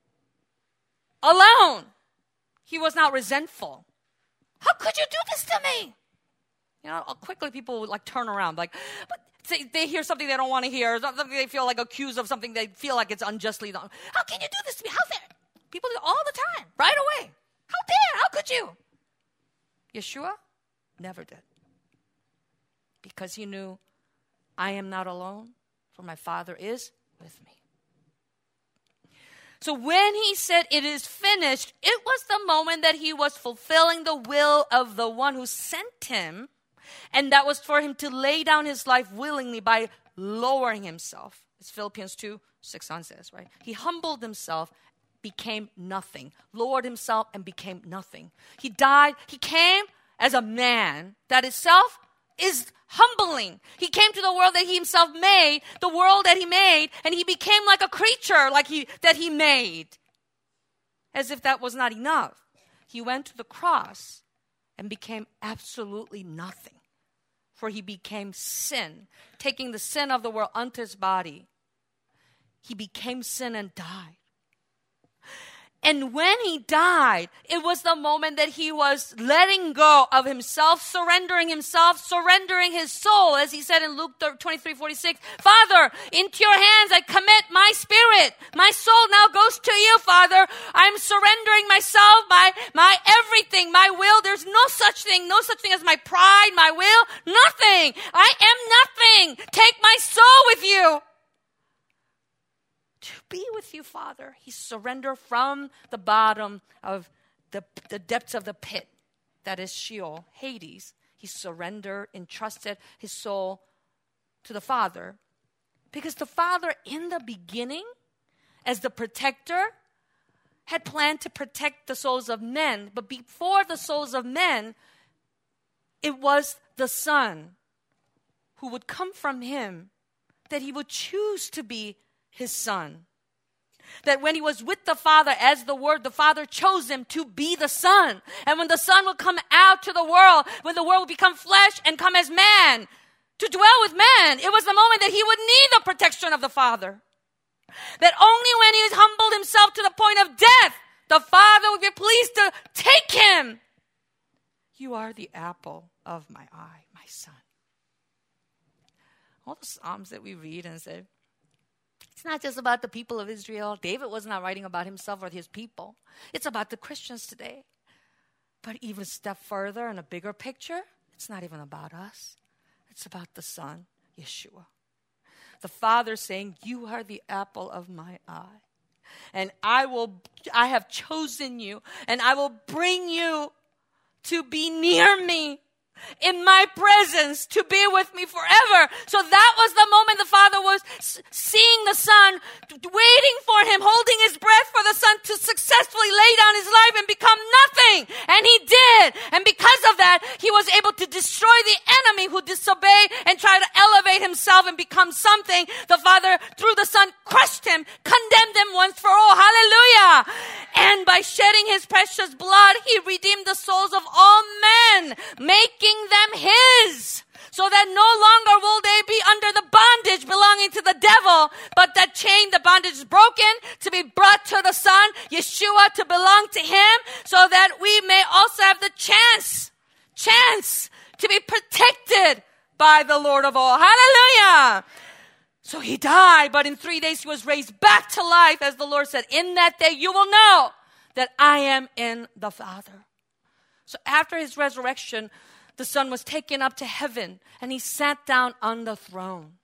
A: alone. He was not resentful. How could you do this to me? You know, quickly people would like turn around, like, but they hear something they don't want to hear, something they feel like accused of, something they feel like it's unjustly done. How can you do this to me? How dare? People do it all the time, right away. How dare? How could you? Yeshua never did. Because he knew, I am not alone, for my Father is with me. So when he said, "It is finished," it was the moment that he was fulfilling the will of the one who sent him. And that was for him to lay down his life willingly by lowering himself. As Philippians 2:6 says, right? He humbled himself, became nothing. Lowered himself and became nothing. He died. He came as a man. That itself is humbling. He came to the world that he himself made, the world that he made, and he became like a creature that he made. As if that was not enough. He went to the cross and became absolutely nothing. For he became sin, taking the sin of the world onto his body. He became sin and died. And when he died, it was the moment that he was letting go of himself, surrendering his soul. As he said in Luke 23:46, "Father, into your hands I commit my spirit. My soul now goes to you, Father. I'm surrendering myself, my everything, my will. There's no such thing as my pride, my will, nothing. I am nothing. Take my soul with you. To be with you, Father." He surrendered from the bottom of the depths of the pit, that is Sheol, Hades. He surrendered, entrusted his soul to the Father. Because the Father, in the beginning, as the protector, had planned to protect the souls of men. But before the souls of men, it was the Son who would come from him, that he would choose to be his Son. That when he was with the Father as the Word, the Father chose him to be the Son. And when the Son would come out to the world, when the world would become flesh and come as man, to dwell with man, it was the moment that he would need the protection of the Father. That only when he humbled himself to the point of death, the Father would be pleased to take him. "You are the apple of my eye, my Son." All the Psalms that we read and say, it's not just about the people of Israel. David was not writing about himself or his people. It's about the Christians today. But even a step further in a bigger picture, it's not even about us. It's about the Son, Yeshua. The Father saying, "You are the apple of my eye. And I have chosen you, and I will bring you to be near me, in my presence, to be with me forever." So that was the moment the Father was seeing the Son, waiting for him, holding his breath for the Son to successfully lay down his life and become nothing. And he did. And because of that, he was able to destroy the enemy who disobeyed and tried to elevate himself and become something. The Father, through the Son, crushed him, condemned him once for all. Hallelujah. And by shedding his precious blood, he redeemed the souls of all men, making them his, so that no longer will they be under the bondage belonging to the devil, but that chain, the bondage is broken, to be brought to the Son, Yeshua, to belong to him, so that we may also have the chance to be protected by the Lord of all. Hallelujah. So he died, but in 3 days he was raised back to life, as the Lord said, "In that day you will know that I am in the Father." So after his resurrection, the Son was taken up to heaven, and he sat down on the throne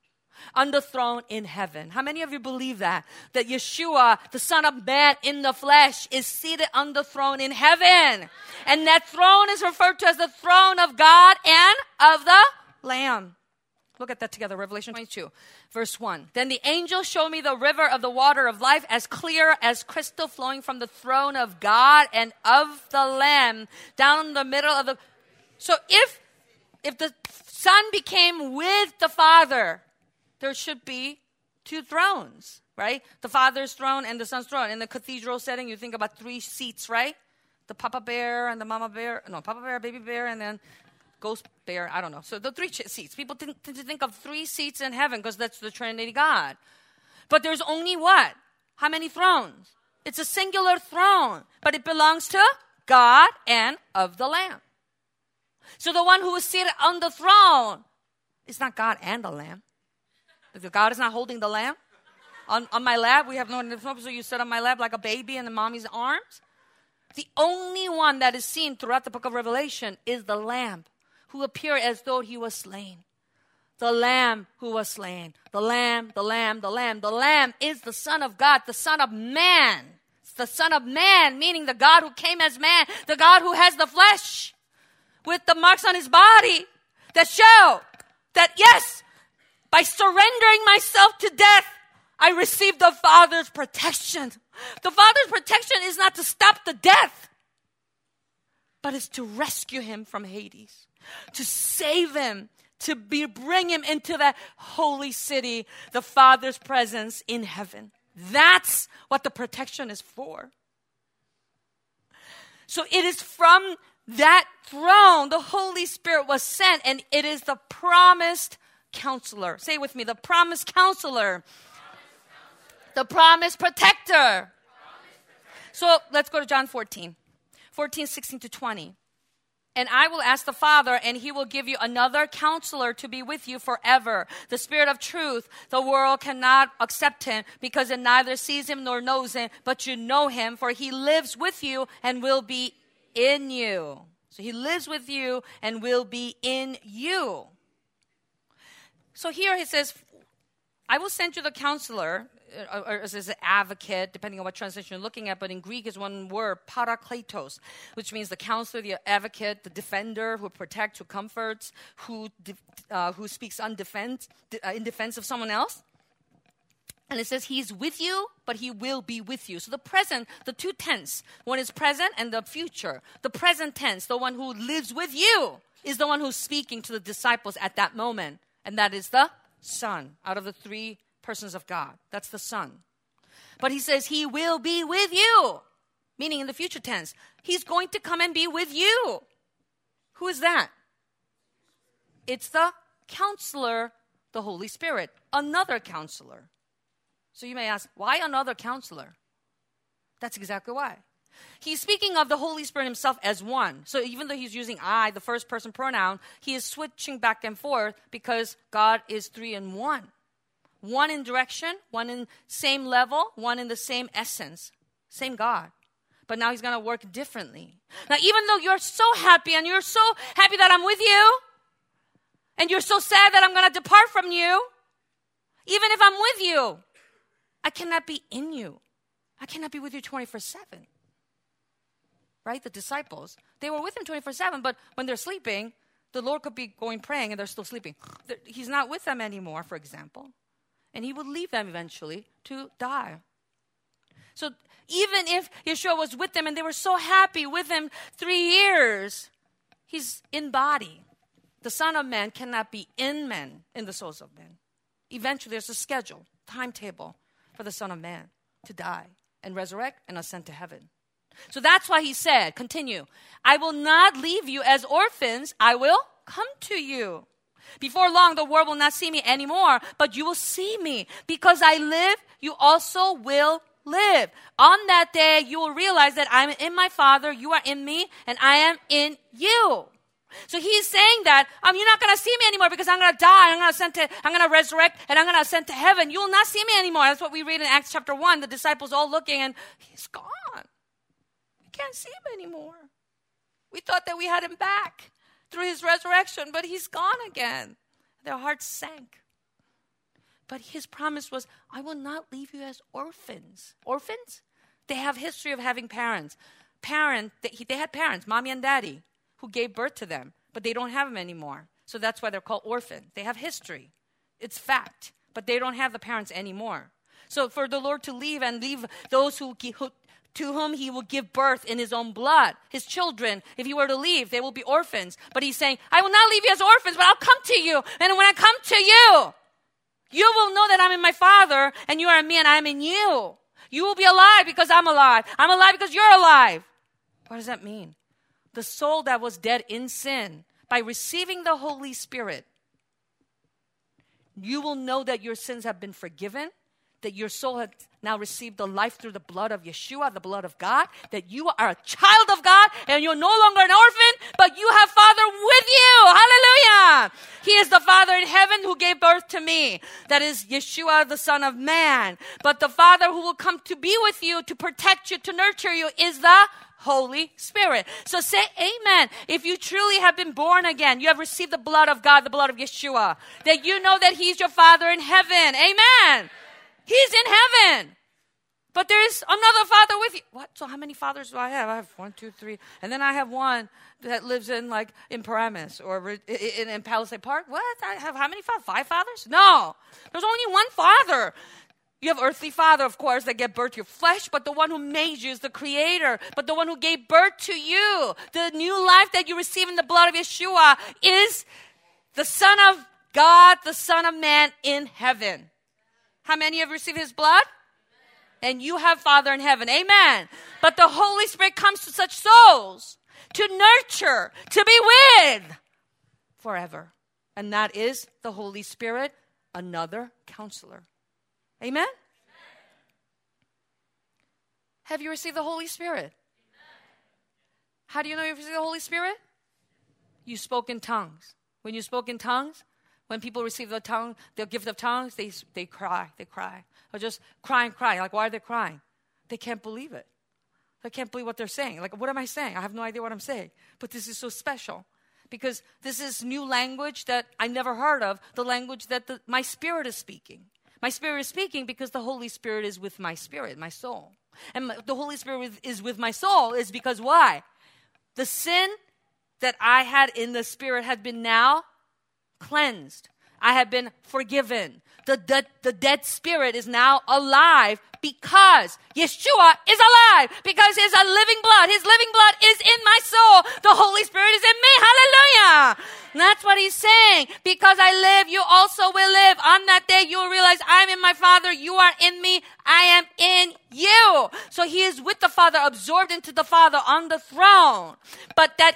A: in heaven. How many of you believe that? That Yeshua, the Son of Man in the flesh, is seated on the throne in heaven. And that throne is referred to as the throne of God and of the Lamb. Look at that together, Revelation 22, verse 1. "Then the angel showed me the river of the water of life, as clear as crystal, flowing from the throne of God and of the Lamb, down the middle of the..." So if the Son became with the Father, there should be two thrones, right? The Father's throne and the Son's throne. In the cathedral setting, you think about 3 seats, right? The Papa Bear and the Mama Bear. No, Papa Bear, Baby Bear, and then ghost bear, I don't know. So the three seats. People tend to think of 3 seats in heaven because that's the Trinity God. But there's only what? How many thrones? It's a singular throne, but it belongs to God and of the Lamb. So the one who is seated on the throne is not God and the Lamb. If God is not holding the Lamb on my lap, we have no throne, so you sit on my lap like a baby in the mommy's arms. The only one that is seen throughout the book of Revelation is the Lamb, who appeared as though he was slain. The Lamb who was slain. The Lamb, the Lamb, the Lamb. The Lamb is the Son of God, the Son of Man. It's the Son of Man, meaning the God who came as man, the God who has the flesh with the marks on his body that show that, yes, by surrendering myself to death, I received the Father's protection. The Father's protection is not to stop the death, but it's to rescue him from Hades, to save him, to bring him into that holy city, the Father's presence in heaven. That's what the protection is for. So it is from that throne the Holy Spirit was sent, and it is the promised counselor. Say it with me, the promised counselor. The promised protector. So let's go to John 14, 16 to 20. And I will ask the Father, and he will give you another counselor to be with you forever. The Spirit of truth. The world cannot accept him because it neither sees him nor knows him, but you know him, for he lives with you and will be in you. So he lives with you and will be in you. So here he says, I will send you the counselor, or as an advocate, depending on what translation you're looking at, but in Greek is one word, parakletos, which means the counselor, the advocate, the defender, who protects, who comforts, who speaks in defense of someone else. And it says he's with you, but he will be with you. So the present, the two tense, one is present and the future. The present tense, the one who lives with you, is the one who's speaking to the disciples at that moment. And that is the Son, out of the 3 persons of God. That's the Son. But he says he will be with you, meaning in the future tense. He's going to come and be with you. Who is that? It's the counselor, the Holy Spirit, another counselor. So you may ask, why another counselor? That's exactly why. He's speaking of the Holy Spirit himself as one. So even though he's using I, the first person pronoun, he is switching back and forth because God is 3 in 1. One in direction, one in same level, one in the same essence. Same God. But now he's going to work differently. Now even though you're so happy and you're so happy that I'm with you, and you're so sad that I'm going to depart from you, even if I'm with you, I cannot be in you. I cannot be with you 24/7. Right? The disciples, they were with him 24/7, but when they're sleeping, the Lord could be going praying and they're still sleeping. He's not with them anymore, for example. And he would leave them eventually to die. So even if Yeshua was with them and they were so happy with him 3 years, he's in body. The Son of Man cannot be in men, in the souls of men. Eventually there's a schedule, timetable for the Son of Man to die and resurrect and ascend to heaven. So that's why he said, continue, I will not leave you as orphans, I will come to you. Before long, the world will not see me anymore, but you will see me. Because I live, you also will live. On that day, you will realize that I'm in my Father, you are in me, and I am in you. So he's saying that you're not going to see me anymore because I'm going to die, I'm going to resurrect, and I'm going to ascend to heaven. You will not see me anymore. That's what we read in Acts chapter 1. The disciples all looking, and he's gone. We can't see him anymore. We thought that we had him back through his resurrection, but he's gone again. Their hearts sank. But his promise was, I will not leave you as orphans. Orphans? They have history of having parents. They had parents, mommy and daddy, who gave birth to them, but they don't have them anymore. So that's why they're called orphans. They have history. It's fact. But they don't have the parents anymore. So for the Lord to leave and leave those to whom he will give birth in his own blood, his children, if he were to leave, they will be orphans. But he's saying, I will not leave you as orphans, but I'll come to you. And when I come to you, you will know that I'm in my Father, and you are in me, and I am in you. You will be alive because I'm alive. I'm alive because you're alive. What does that mean? The soul that was dead in sin by receiving the Holy Spirit, you will know that your sins have been forgiven, that your soul has now received the life through the blood of Yeshua, the blood of God, that you are a child of God and you're no longer an orphan, but you have Father with you. Hallelujah. He is the Father in heaven who gave birth to me. That is Yeshua, the Son of Man. But the Father who will come to be with you, to protect you, to nurture you is the Holy Spirit. So say amen. If you truly have been born again, you have received the blood of God, the blood of Yeshua, that you know that He's your Father in heaven. Amen. He's in heaven. But there's another Father with you. What? So how many fathers do I have? I have 1, 2, 3. And then I have one that lives in Paramus or in Palisade Park. What? I have how many fathers? 5 fathers? No. There's only one Father. You have earthly father, of course, that gave birth to your flesh, but the one who made you is the creator. But the one who gave birth to you, the new life that you receive in the blood of Yeshua, is the Son of God, the Son of Man in heaven. How many have received His blood? And you have Father in heaven. Amen. But the Holy Spirit comes to such souls to nurture, to be with forever. And that is the Holy Spirit, another counselor. Amen? Have you received the Holy Spirit? How do you know you've received the Holy Spirit? You spoke in tongues. When you spoke in tongues, when people receive the gift of tongues, they cry. Or just cry and cry. Like, why are they crying? They can't believe it. They can't believe what they're saying. Like, what am I saying? I have no idea what I'm saying. But this is so special. Because this is new language that I never heard of. The language that my spirit is speaking. My spirit is speaking because the Holy Spirit is with my spirit, my soul. And the Holy Spirit is with my soul is because why? The sin that I had in the spirit had been now cleansed. I have been forgiven. The dead spirit is now alive because Yeshua is alive. Because His living blood. His living blood is in my soul. The Holy Spirit is in me. Hallelujah. And that's what He's saying. Because I live, you also will live. On that day, you will realize I'm in my Father. You are in me. I am in you. So He is with the Father, absorbed into the Father on the throne. But that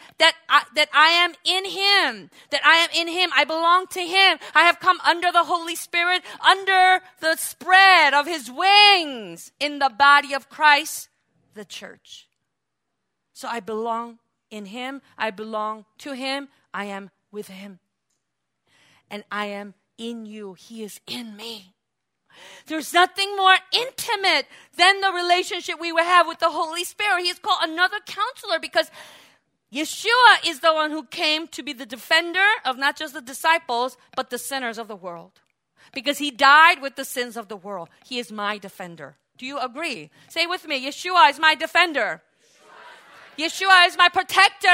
A: I am in Him. That I am in Him. I belong to Him. I have come under the Holy Spirit, under the spread of His wings in the body of Christ, the church. So I belong in Him. I belong to Him. I am with Him. And I am in you. He is in me. There's nothing more intimate than the relationship we will have with the Holy Spirit. He is called another counselor because Yeshua is the one who came to be the defender of not just the disciples, but the sinners of the world. Because He died with the sins of the world. He is my defender. Do you agree? Say with me, Yeshua is my defender. Yeshua is my protector.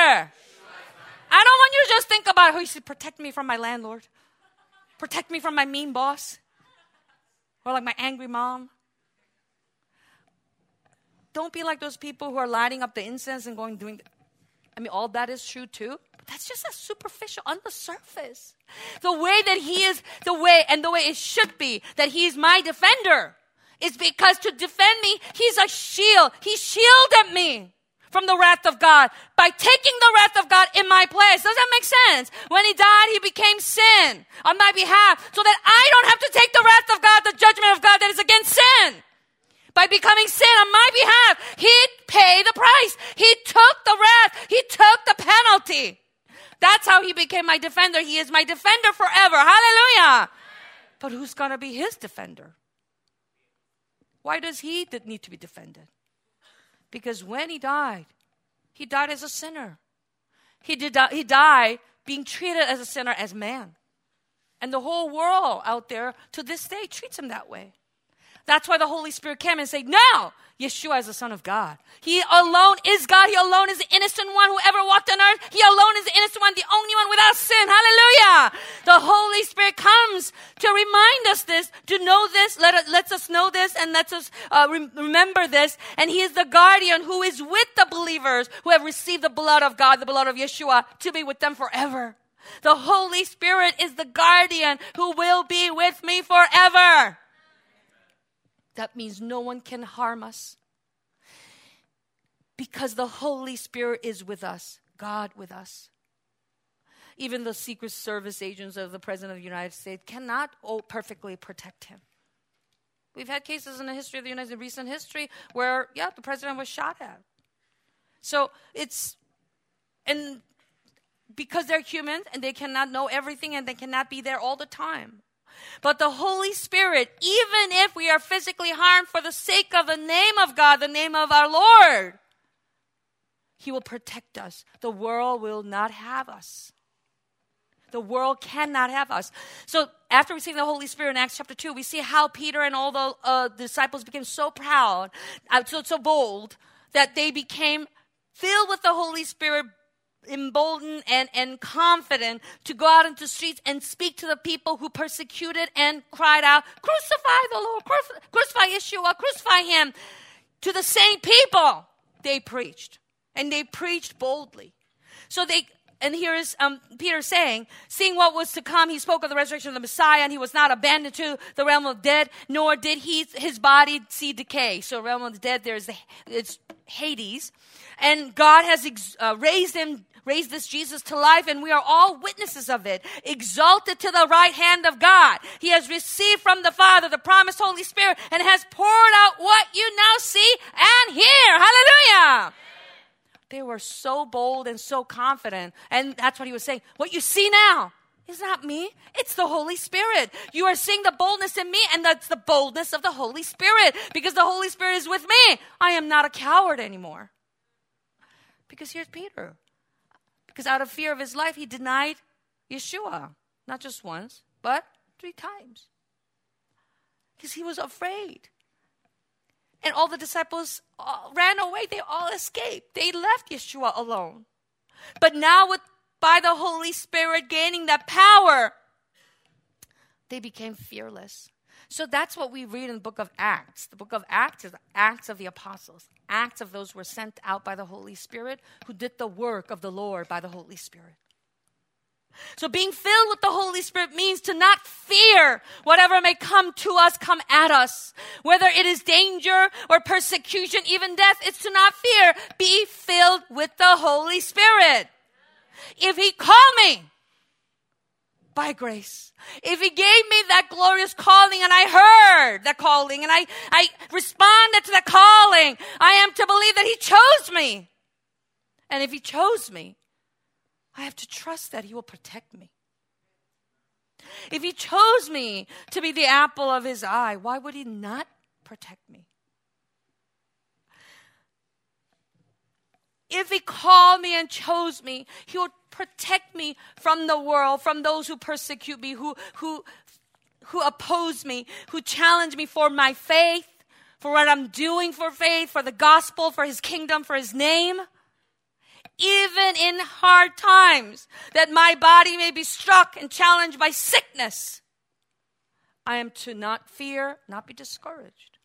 A: I don't want you to just think about, you should protect me from my landlord. Protect me from my mean boss. Or like my angry mom. Don't be like those people who are lighting up the incense and doing. All that is true too. But that's just a superficial, on the surface. The way that He is, the way it should be, that He is my defender, is because to defend me, He's a shield. He shielded me from the wrath of God by taking the wrath of God in my place. Does that make sense? When He died, He became sin on my behalf so that I don't have to take the wrath of God, the judgment of God that is against sin. By becoming sin on my behalf, He paid the price. He took the wrath. He took the penalty. That's how He became my defender. He is my defender forever. Hallelujah. But who's going to be His defender? Why does He need to be defended? Because when He died as a sinner. He died being treated as a sinner, as man. And the whole world out there to this day treats Him that way. That's why the Holy Spirit came and said, no, Yeshua is the Son of God. He alone is God. He alone is the innocent one who ever walked on earth. He alone is the innocent one, the only one without sin. Hallelujah. The Holy Spirit comes to remind us this, to know this, lets us know this, and lets us remember this. And He is the guardian who is with the believers who have received the blood of God, the blood of Yeshua, to be with them forever. The Holy Spirit is the guardian who will be with me forever. That means no one can harm us. Because the Holy Spirit is with us, God with us. even the Secret Service agents of the President of the United States cannot perfectly protect him. We've had cases in the history of the United States, recent history, where, the president was shot at. So and because they're humans and they cannot know everything and they cannot be there all the time. But the Holy Spirit, even if we are physically harmed for the sake of the name of God, the name of our Lord, He will protect us. The world will not have us. The world cannot have us. So after receiving the Holy Spirit in Acts chapter 2, we see how Peter and all the disciples became so proud, so bold, that they became filled with the Holy Spirit, emboldened and confident to go out into the streets and speak to the people who persecuted and cried out, crucify the Lord, crucify Yeshua, crucify Him. To the same people, they preached. And they preached boldly. And here is Peter saying, seeing what was to come, he spoke of the resurrection of the Messiah, and he was not abandoned to the realm of dead, nor did his body see decay. So realm of the dead, it's Hades. And God has raised this Jesus to life, and we are all witnesses of it. Exalted to the right hand of God. He has received from the Father the promised Holy Spirit and has poured out what you now see and hear. Hallelujah. They were so bold and so confident. And that's what he was saying. What you see now is not me. It's the Holy Spirit. You are seeing the boldness in me, and that's the boldness of the Holy Spirit. Because the Holy Spirit is with me. I am not a coward anymore. Because here's Peter. Because out of fear of his life, he denied Yeshua. Not just once, but 3 times. Because he was afraid. And all the disciples ran away. They all escaped. They left Yeshua alone. But now by the Holy Spirit gaining that power, they became fearless. So that's what we read in the book of Acts. The book of Acts is Acts of the Apostles. Acts of those who were sent out by the Holy Spirit, who did the work of the Lord by the Holy Spirit. So being filled with the Holy Spirit means to not fear whatever may come to us, come at us. Whether it is danger or persecution, even death, it's to not fear. Be filled with the Holy Spirit. If He called me, by grace. If He gave me that glorious calling and I heard that calling and I responded to that calling, I am to believe that He chose me. And if He chose me, I have to trust that He will protect me. If He chose me to be the apple of His eye, why would He not protect me? If He called me and chose me, He will protect me from the world, from those who persecute me, who oppose me, who challenge me for my faith, for what I'm doing for faith, for the gospel, for His kingdom, for His name. Even in hard times, that my body may be struck and challenged by sickness, I am to not fear, not be discouraged.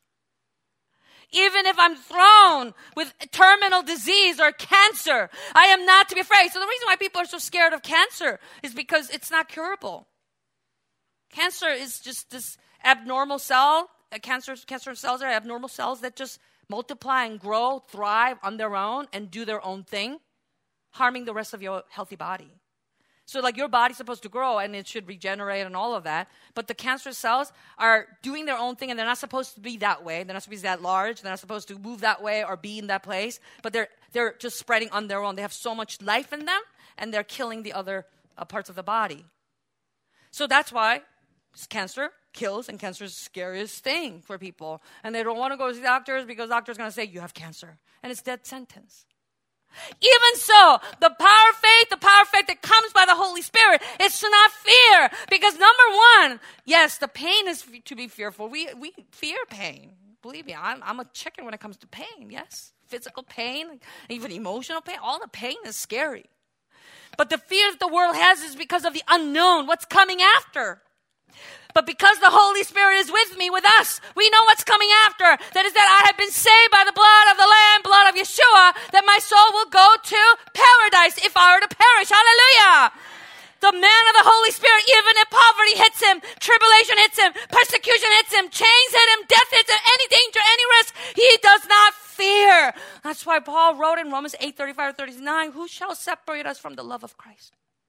A: Even if I'm thrown with terminal disease or cancer, I am not to be afraid. So the reason why people are so scared of cancer is because it's not curable. Cancer is just this abnormal cell. Cancer cells are abnormal cells that just multiply and grow, thrive on their own, and do their own thing, harming the rest of your healthy body. So like your body's supposed to grow and it should regenerate and all of that. But the cancerous cells are doing their own thing and they're not supposed to be that way. They're not supposed to be that large. They're not supposed to move that way or be in that place. But they're just spreading on their own. They have so much life in them and they're killing the other parts of the body. So that's why cancer kills, and cancer is the scariest thing for people. And they don't want to go to the doctors because the doctor's going to say, you have cancer. And it's death sentence. Even so, the power of faith that comes by the Holy Spirit is to not fear. Because number one, yes, the pain is to be fearful. We fear pain. Believe me, I'm a chicken when it comes to pain, yes. Physical pain, even emotional pain, all the pain is scary. But the fear that the world has is because of the unknown, what's coming after. But because the Holy Spirit is with me, with us, we know what's coming after. That is that I have been saved by the blood of the Lamb, blood of Yeshua, that my soul will go to paradise if I were to perish. Hallelujah. The man of the Holy Spirit, even if poverty hits him, tribulation hits him, persecution hits him, chains hit him, death hits him, any danger, any risk, he does not fear. That's why Paul wrote in Romans 8:35-39, who shall separate us from the love of Christ?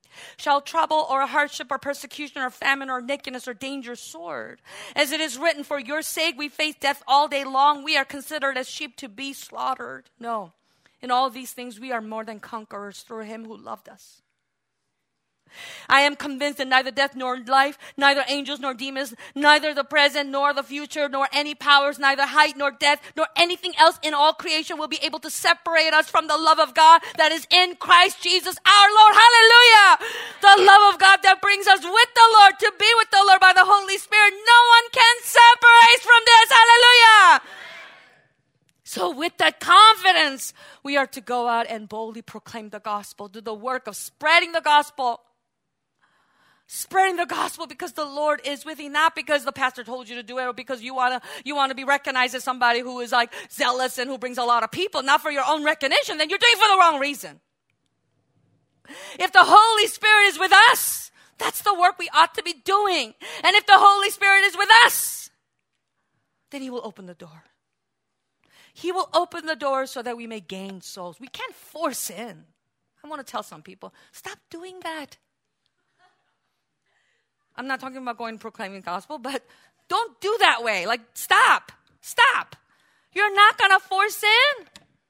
A: Shall trouble or hardship or persecution or famine or nakedness or danger sword? As it is written, for your sake we face death all day long. We are considered as sheep to be slaughtered. No, in all these things we are more than conquerors through him who loved us. I am convinced that neither death nor life, neither angels nor demons, neither the present nor the future, nor any powers, neither height nor depth, nor anything else in all creation will be able to separate us from the love of God that is in Christ Jesus our Lord. Hallelujah! The love of God that brings us with the Lord, to be with the Lord by the Holy Spirit. No one can separate us from this. Hallelujah! So with that confidence, we are to go out and boldly proclaim the gospel, do the work of spreading the gospel. Spreading the gospel because the Lord is with you, not because the pastor told you to do it or because you want to be recognized as somebody who is like zealous and who brings a lot of people, not for your own recognition. Then you're doing it for the wrong reason. If the Holy Spirit is with us, that's the work we ought to be doing. And if the Holy Spirit is with us, then he will open the door. He will open the door so that we may gain souls. We can't force in. I want to tell some people, stop doing that. I'm not talking about going and proclaiming the gospel, but don't do that way. Like, stop. You're not going to force in.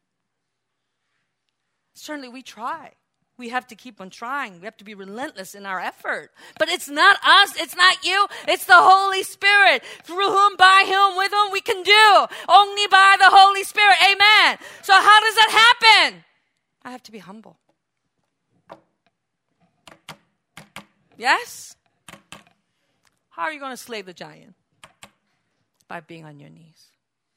A: Certainly we try. We have to keep on trying. We have to be relentless in our effort. But it's not us. It's not you. It's the Holy Spirit. Through whom, by whom, with whom we can do. Only by the Holy Spirit. Amen. So how does that happen? I have to be humble. Yes? How are you going to slay the giant? By being on your knees.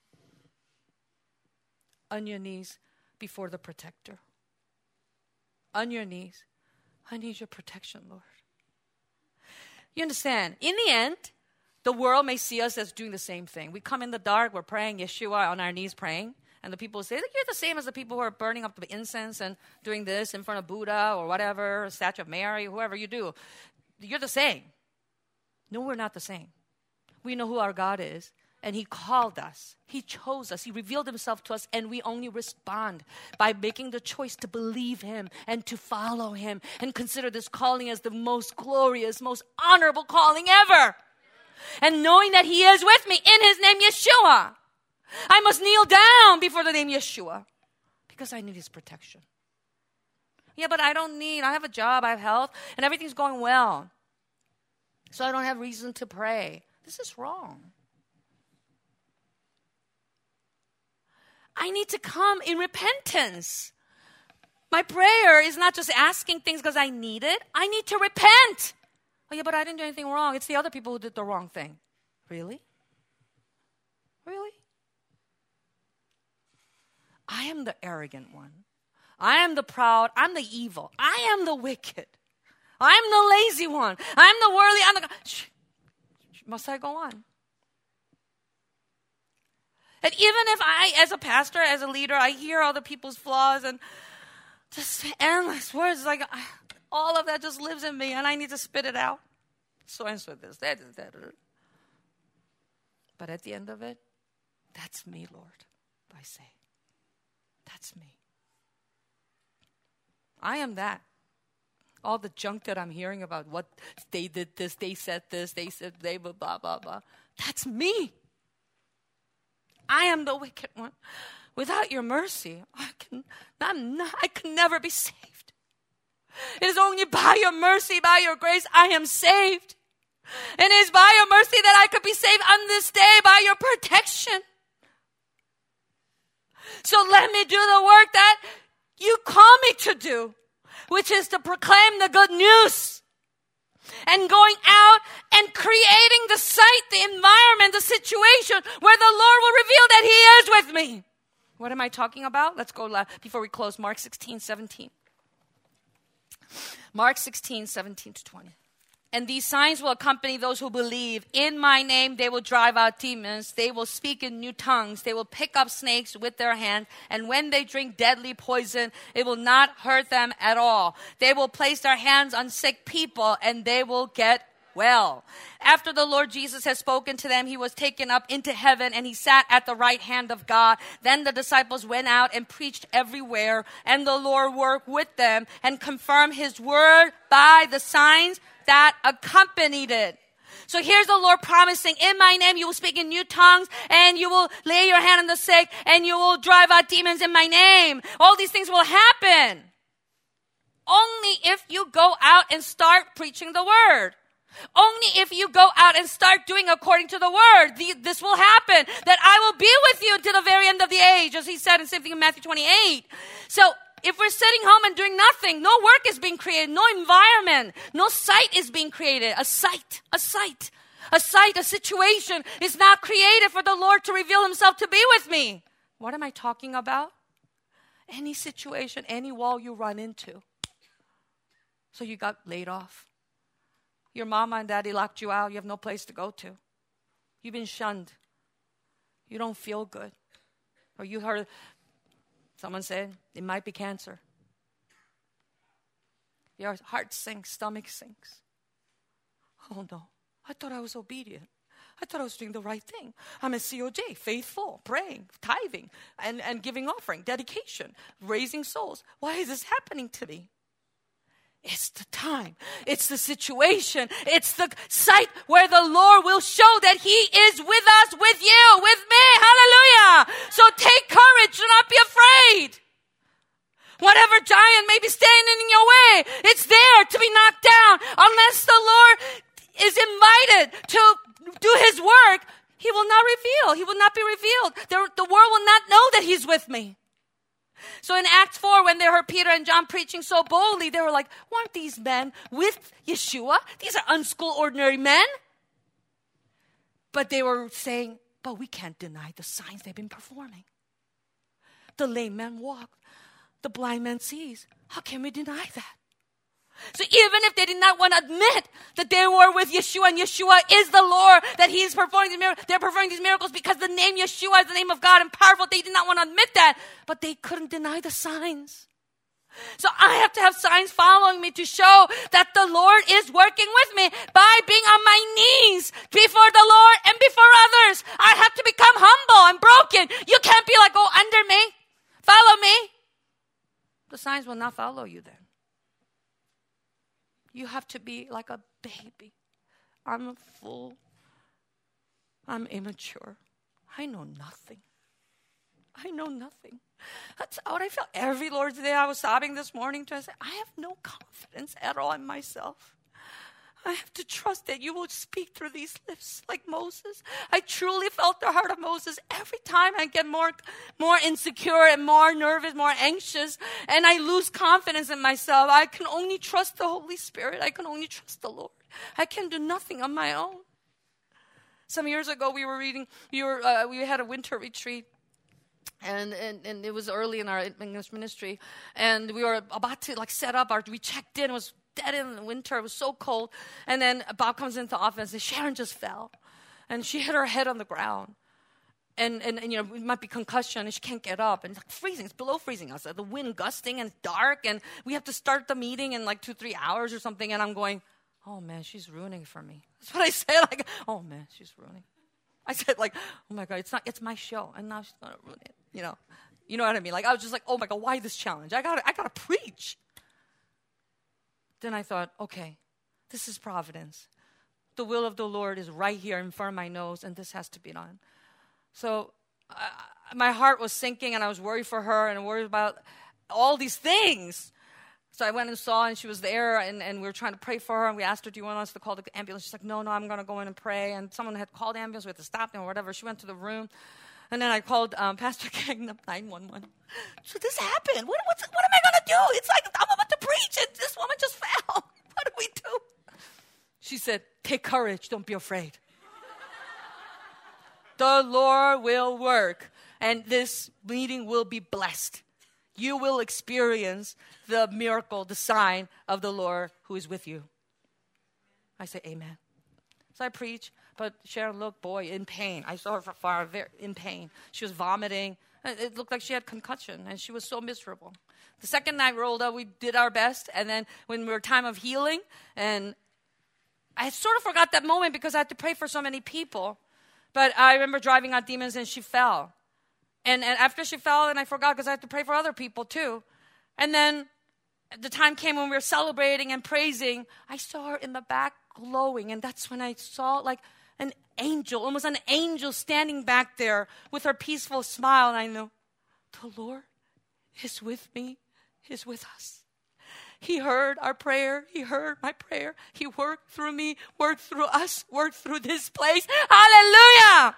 A: On your knees before the protector. On your knees. I need your protection, Lord. You understand? In the end, the world may see us as doing the same thing. We come in the dark, we're praying Yeshua on our knees praying. And the people say, you're the same as the people who are burning up the incense and doing this in front of Buddha or whatever, a statue of Mary, whoever you do. You're the same. No, we're not the same. We know who our God is, and he called us. He chose us. He revealed himself to us, and we only respond by making the choice to believe him and to follow him and consider this calling as the most glorious, most honorable calling ever. And knowing that he is with me in his name, Yeshua. I must kneel down before the name Yeshua because I need his protection. Yeah, but I have a job, I have health, and everything's going well. So I don't have reason to pray. This is wrong. I need to come in repentance. My prayer is not just asking things because I need it. I need to repent. Oh, yeah, but I didn't do anything wrong. It's the other people who did the wrong thing. Really? Really? I am the arrogant one. I am the proud. I'm the evil. I am the wicked. I'm the lazy one. I'm the worldly. Must I go on? And even if I, as a pastor, as a leader, I hear other people's flaws and just endless words, like all of that just lives in me and I need to spit it out. So and so this, that. But at the end of it, that's me, Lord, I say. That's me. I am that. All the junk that I'm hearing about what they did this, they said blah, blah, blah. That's me. I am the wicked one. Without your mercy, I can never be saved. It is only by your mercy, by your grace, I am saved. And it is by your mercy that I could be saved on this day, by your protection. So let me do the work that you call me to do, which is to proclaim the good news and going out and creating the site, the environment, the situation where the Lord will reveal that he is with me. What am I talking about? Let's go before we close. Mark 16:17. Mark 16:17-20. And these signs will accompany those who believe. In my name, they will drive out demons. They will speak in new tongues. They will pick up snakes with their hands. And when they drink deadly poison, it will not hurt them at all. They will place their hands on sick people and they will get well. After the Lord Jesus had spoken to them, he was taken up into heaven and he sat at the right hand of God. Then the disciples went out and preached everywhere, and the Lord worked with them and confirmed his word by the signs that accompanied it. So here's the Lord promising, in my name you will speak in new tongues, and you will lay your hand on the sick, and you will drive out demons in my name. All these things will happen. Only if you go out and start preaching the word. Only if you go out and start doing according to the word, this will happen. That I will be with you until the very end of the age, as he said in same thing in Matthew 28. So if we're sitting home and doing nothing, no work is being created, no environment, no sight is being created. A situation is not created for the Lord to reveal himself to be with me. What am I talking about? Any situation, any wall you run into. So you got laid off. Your mama and daddy locked you out. You have no place to go to. You've been shunned. You don't feel good. Or you heard someone say, it might be cancer. Your heart sinks, stomach sinks. Oh no, I thought I was obedient. I thought I was doing the right thing. I'm a COJ, faithful, praying, tithing, and giving offering, dedication, raising souls. Why is this happening to me? It's the time. It's the situation. It's the site where the Lord will show that he is with us, with you, with me. Hallelujah. So take courage. Do not be afraid. Whatever giant may be standing in your way, it's there to be knocked down. Unless the Lord is invited to do his work, he will not reveal. He will not be revealed. The world will not know that he's with me. So in Acts 4, when they heard Peter and John preaching so boldly, they were like, weren't these men with Yeshua? These are unschooled, ordinary men. But they were saying, but we can't deny the signs they've been performing. The lame man walked. The blind man sees. How can we deny that? So even if they did not want to admit that they were with Yeshua and Yeshua is the Lord, that he is performing these miracles, they're performing these miracles because the name Yeshua is the name of God and powerful. They did not want to admit that, but they couldn't deny the signs. So I have to have signs following me to show that the Lord is working with me by being on my knees before the Lord and before others. I have to become humble and broken. You can't be like, oh, under me, follow me. The signs will not follow you then. You have to be like a baby. I'm a fool. I'm immature. I know nothing. That's what I felt every Lord's Day. I was sobbing this morning to say, I have no confidence at all in myself. I have to trust that you will speak through these lips like Moses. I truly felt the heart of Moses. Every time I get more insecure and more nervous, more anxious, and I lose confidence in myself. I can only trust the Holy Spirit. I can only trust the Lord. I can do nothing on my own. Some years ago, we had a winter retreat. And it was early in our English ministry. And we were about to set up we checked in. It was dead in the winter. It was so cold. And then Bob comes into the office and Sharon just fell. And she hit her head on the ground. And it might be concussion and she can't get up. And it's freezing. It's below freezing outside. The wind gusting and it's dark. And we have to start the meeting in 2-3 hours or something. And I'm going, oh man, she's ruining it for me. That's what I said. Oh man, she's ruining. I said oh my God, it's my show. And now she's going to ruin it. You know what I mean? I was just oh my God, why this challenge? I gotta preach. Then I thought, okay, this is providence. The will of the Lord is right here in front of my nose, and this has to be done. So my heart was sinking, and I was worried for her and worried about all these things. So I went and saw, and she was there, and we were trying to pray for her, and we asked her, do you want us to call the ambulance? She's like, no, I'm going to go in and pray. And someone had called the ambulance. We had to stop them or whatever. She went to the room. And then I called Pastor King, 911. So this happened. What am I going to do? It's I'm about to preach, and this woman just fell. What do we do? She said, take courage. Don't be afraid. The Lord will work, and this meeting will be blessed. You will experience the miracle, the sign of the Lord who is with you. I say, amen. So I preach. But Sharon looked, boy, in pain. I saw her from far, very in pain. She was vomiting. It looked like she had concussion, and she was so miserable. The second night rolled up, we did our best, and then when we were time of healing, and I sort of forgot that moment because I had to pray for so many people. But I remember driving out demons and she fell. And after she fell, and I forgot because I had to pray for other people too. And then the time came when we were celebrating and praising. I saw her in the back glowing. And that's when I saw like an angel, almost an angel standing back there with her peaceful smile. And I know the Lord is with me, is with us. He heard our prayer. He heard my prayer. He worked through me, worked through us, worked through this place. Hallelujah!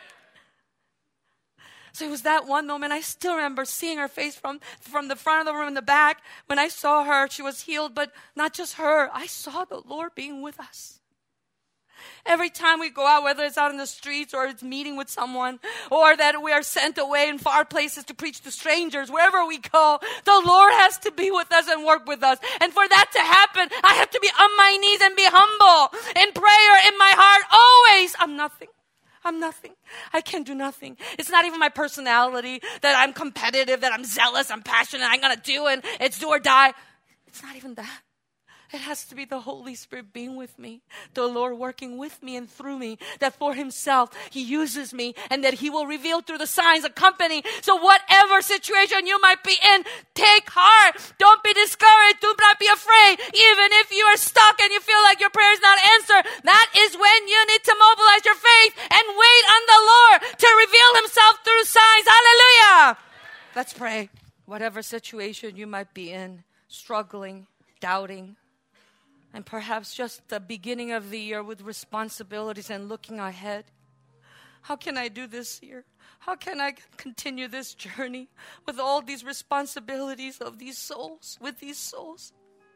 A: So it was that one moment. I still remember seeing her face from the front of the room in the back. When I saw her, she was healed, but not just her. I saw the Lord being with us. Every time we go out, whether it's out in the streets or it's meeting with someone, or that we are sent away in far places to preach to strangers, wherever we go, the Lord has to be with us and work with us. And for that to happen, I have to be on my knees and be humble in prayer in my heart always. I'm nothing. I can do nothing. It's not even my personality that I'm competitive, that I'm zealous, I'm passionate, I'm going to do it. It's do or die. It's not even that. It has to be the Holy Spirit being with me, the Lord working with me and through me, that for himself, he uses me and that he will reveal through the signs accompanying. So whatever situation you might be in, take heart. Don't be discouraged. Do not be afraid. Even if you are stuck and you feel like your prayer is not answered, that is when you need to mobilize your faith and wait on the Lord to reveal himself through signs. Hallelujah. Let's pray. Whatever situation you might be in, struggling, doubting, and perhaps just the beginning of the year with responsibilities and looking ahead. How can I do this year? How can I continue this journey with all these responsibilities of these souls, with these souls?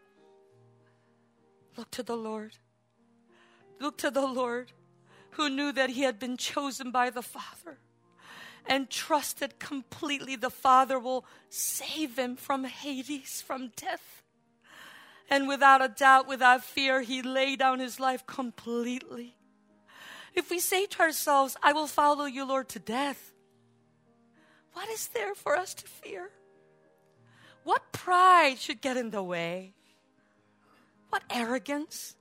A: Look to the Lord. Look to the Lord who knew that he had been chosen by the Father and trusted completely the Father will save him from Hades, from death. And without a doubt, without fear, he laid down his life completely. If we say to ourselves, I will follow you, Lord, to death, what is there for us to fear? What pride should get in the way? What arrogance?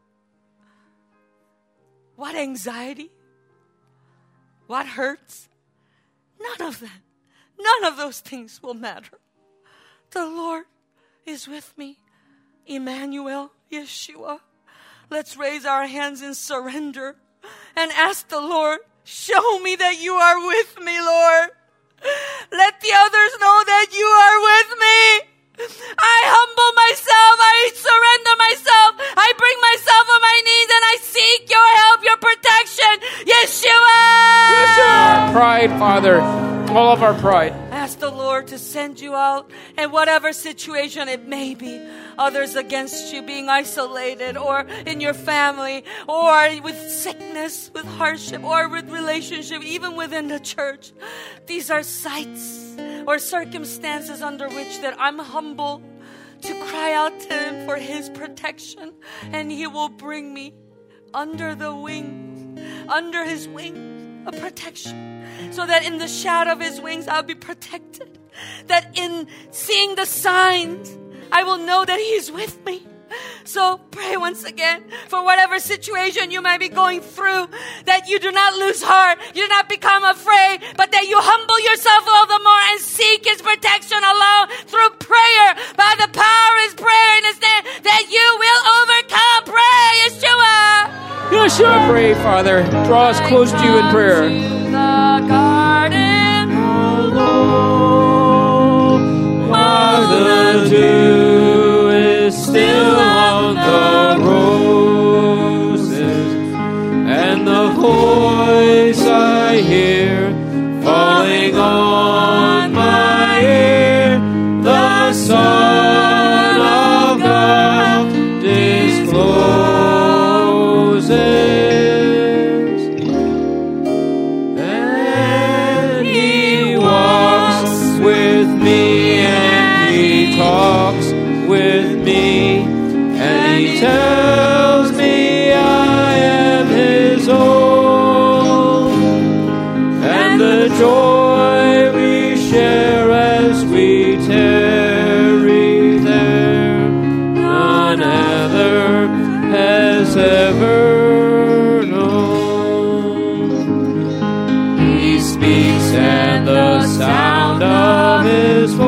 A: What anxiety? What hurts? None of that. None of those things will matter. The Lord is with me. Emmanuel, Yeshua. Let's raise our hands in surrender and ask the Lord, show me that you are with me, Lord. Let the others know that you are with me. I humble myself. I surrender myself. I bring myself on my knees and I seek your help, your protection. Yeshua!
B: Yeshua! Pride, Father. All of our pride.
A: Ask the Lord to send you out in whatever situation it may be. Others against you, being isolated, or in your family, or with sickness, with hardship, or with relationship, even within the church. These are sights or circumstances under which that I'm humble to cry out to him for his protection, and he will bring me under the wing, under his wing of protection, so that in the shadow of his wings I'll be protected. That in seeing the signs, I will know that he is with me. So pray once again for whatever situation you might be going through, that you do not lose heart, you do not become afraid, but that you humble yourself all the more and seek his protection alone through prayer, by the power of his prayer in his name, that you will overcome. Pray, Yeshua!
B: Yeshua, I pray, Father, draw us close to you in prayer.
A: The garden,
B: while the dew is still on the roses, and the voice I hear falling on my ear, the Son of God discloses, and he walks with me, and he talks with me, and he tells me I am his own, and the joy we share as we tarry there, none other has ever speaks, and the sound of his voice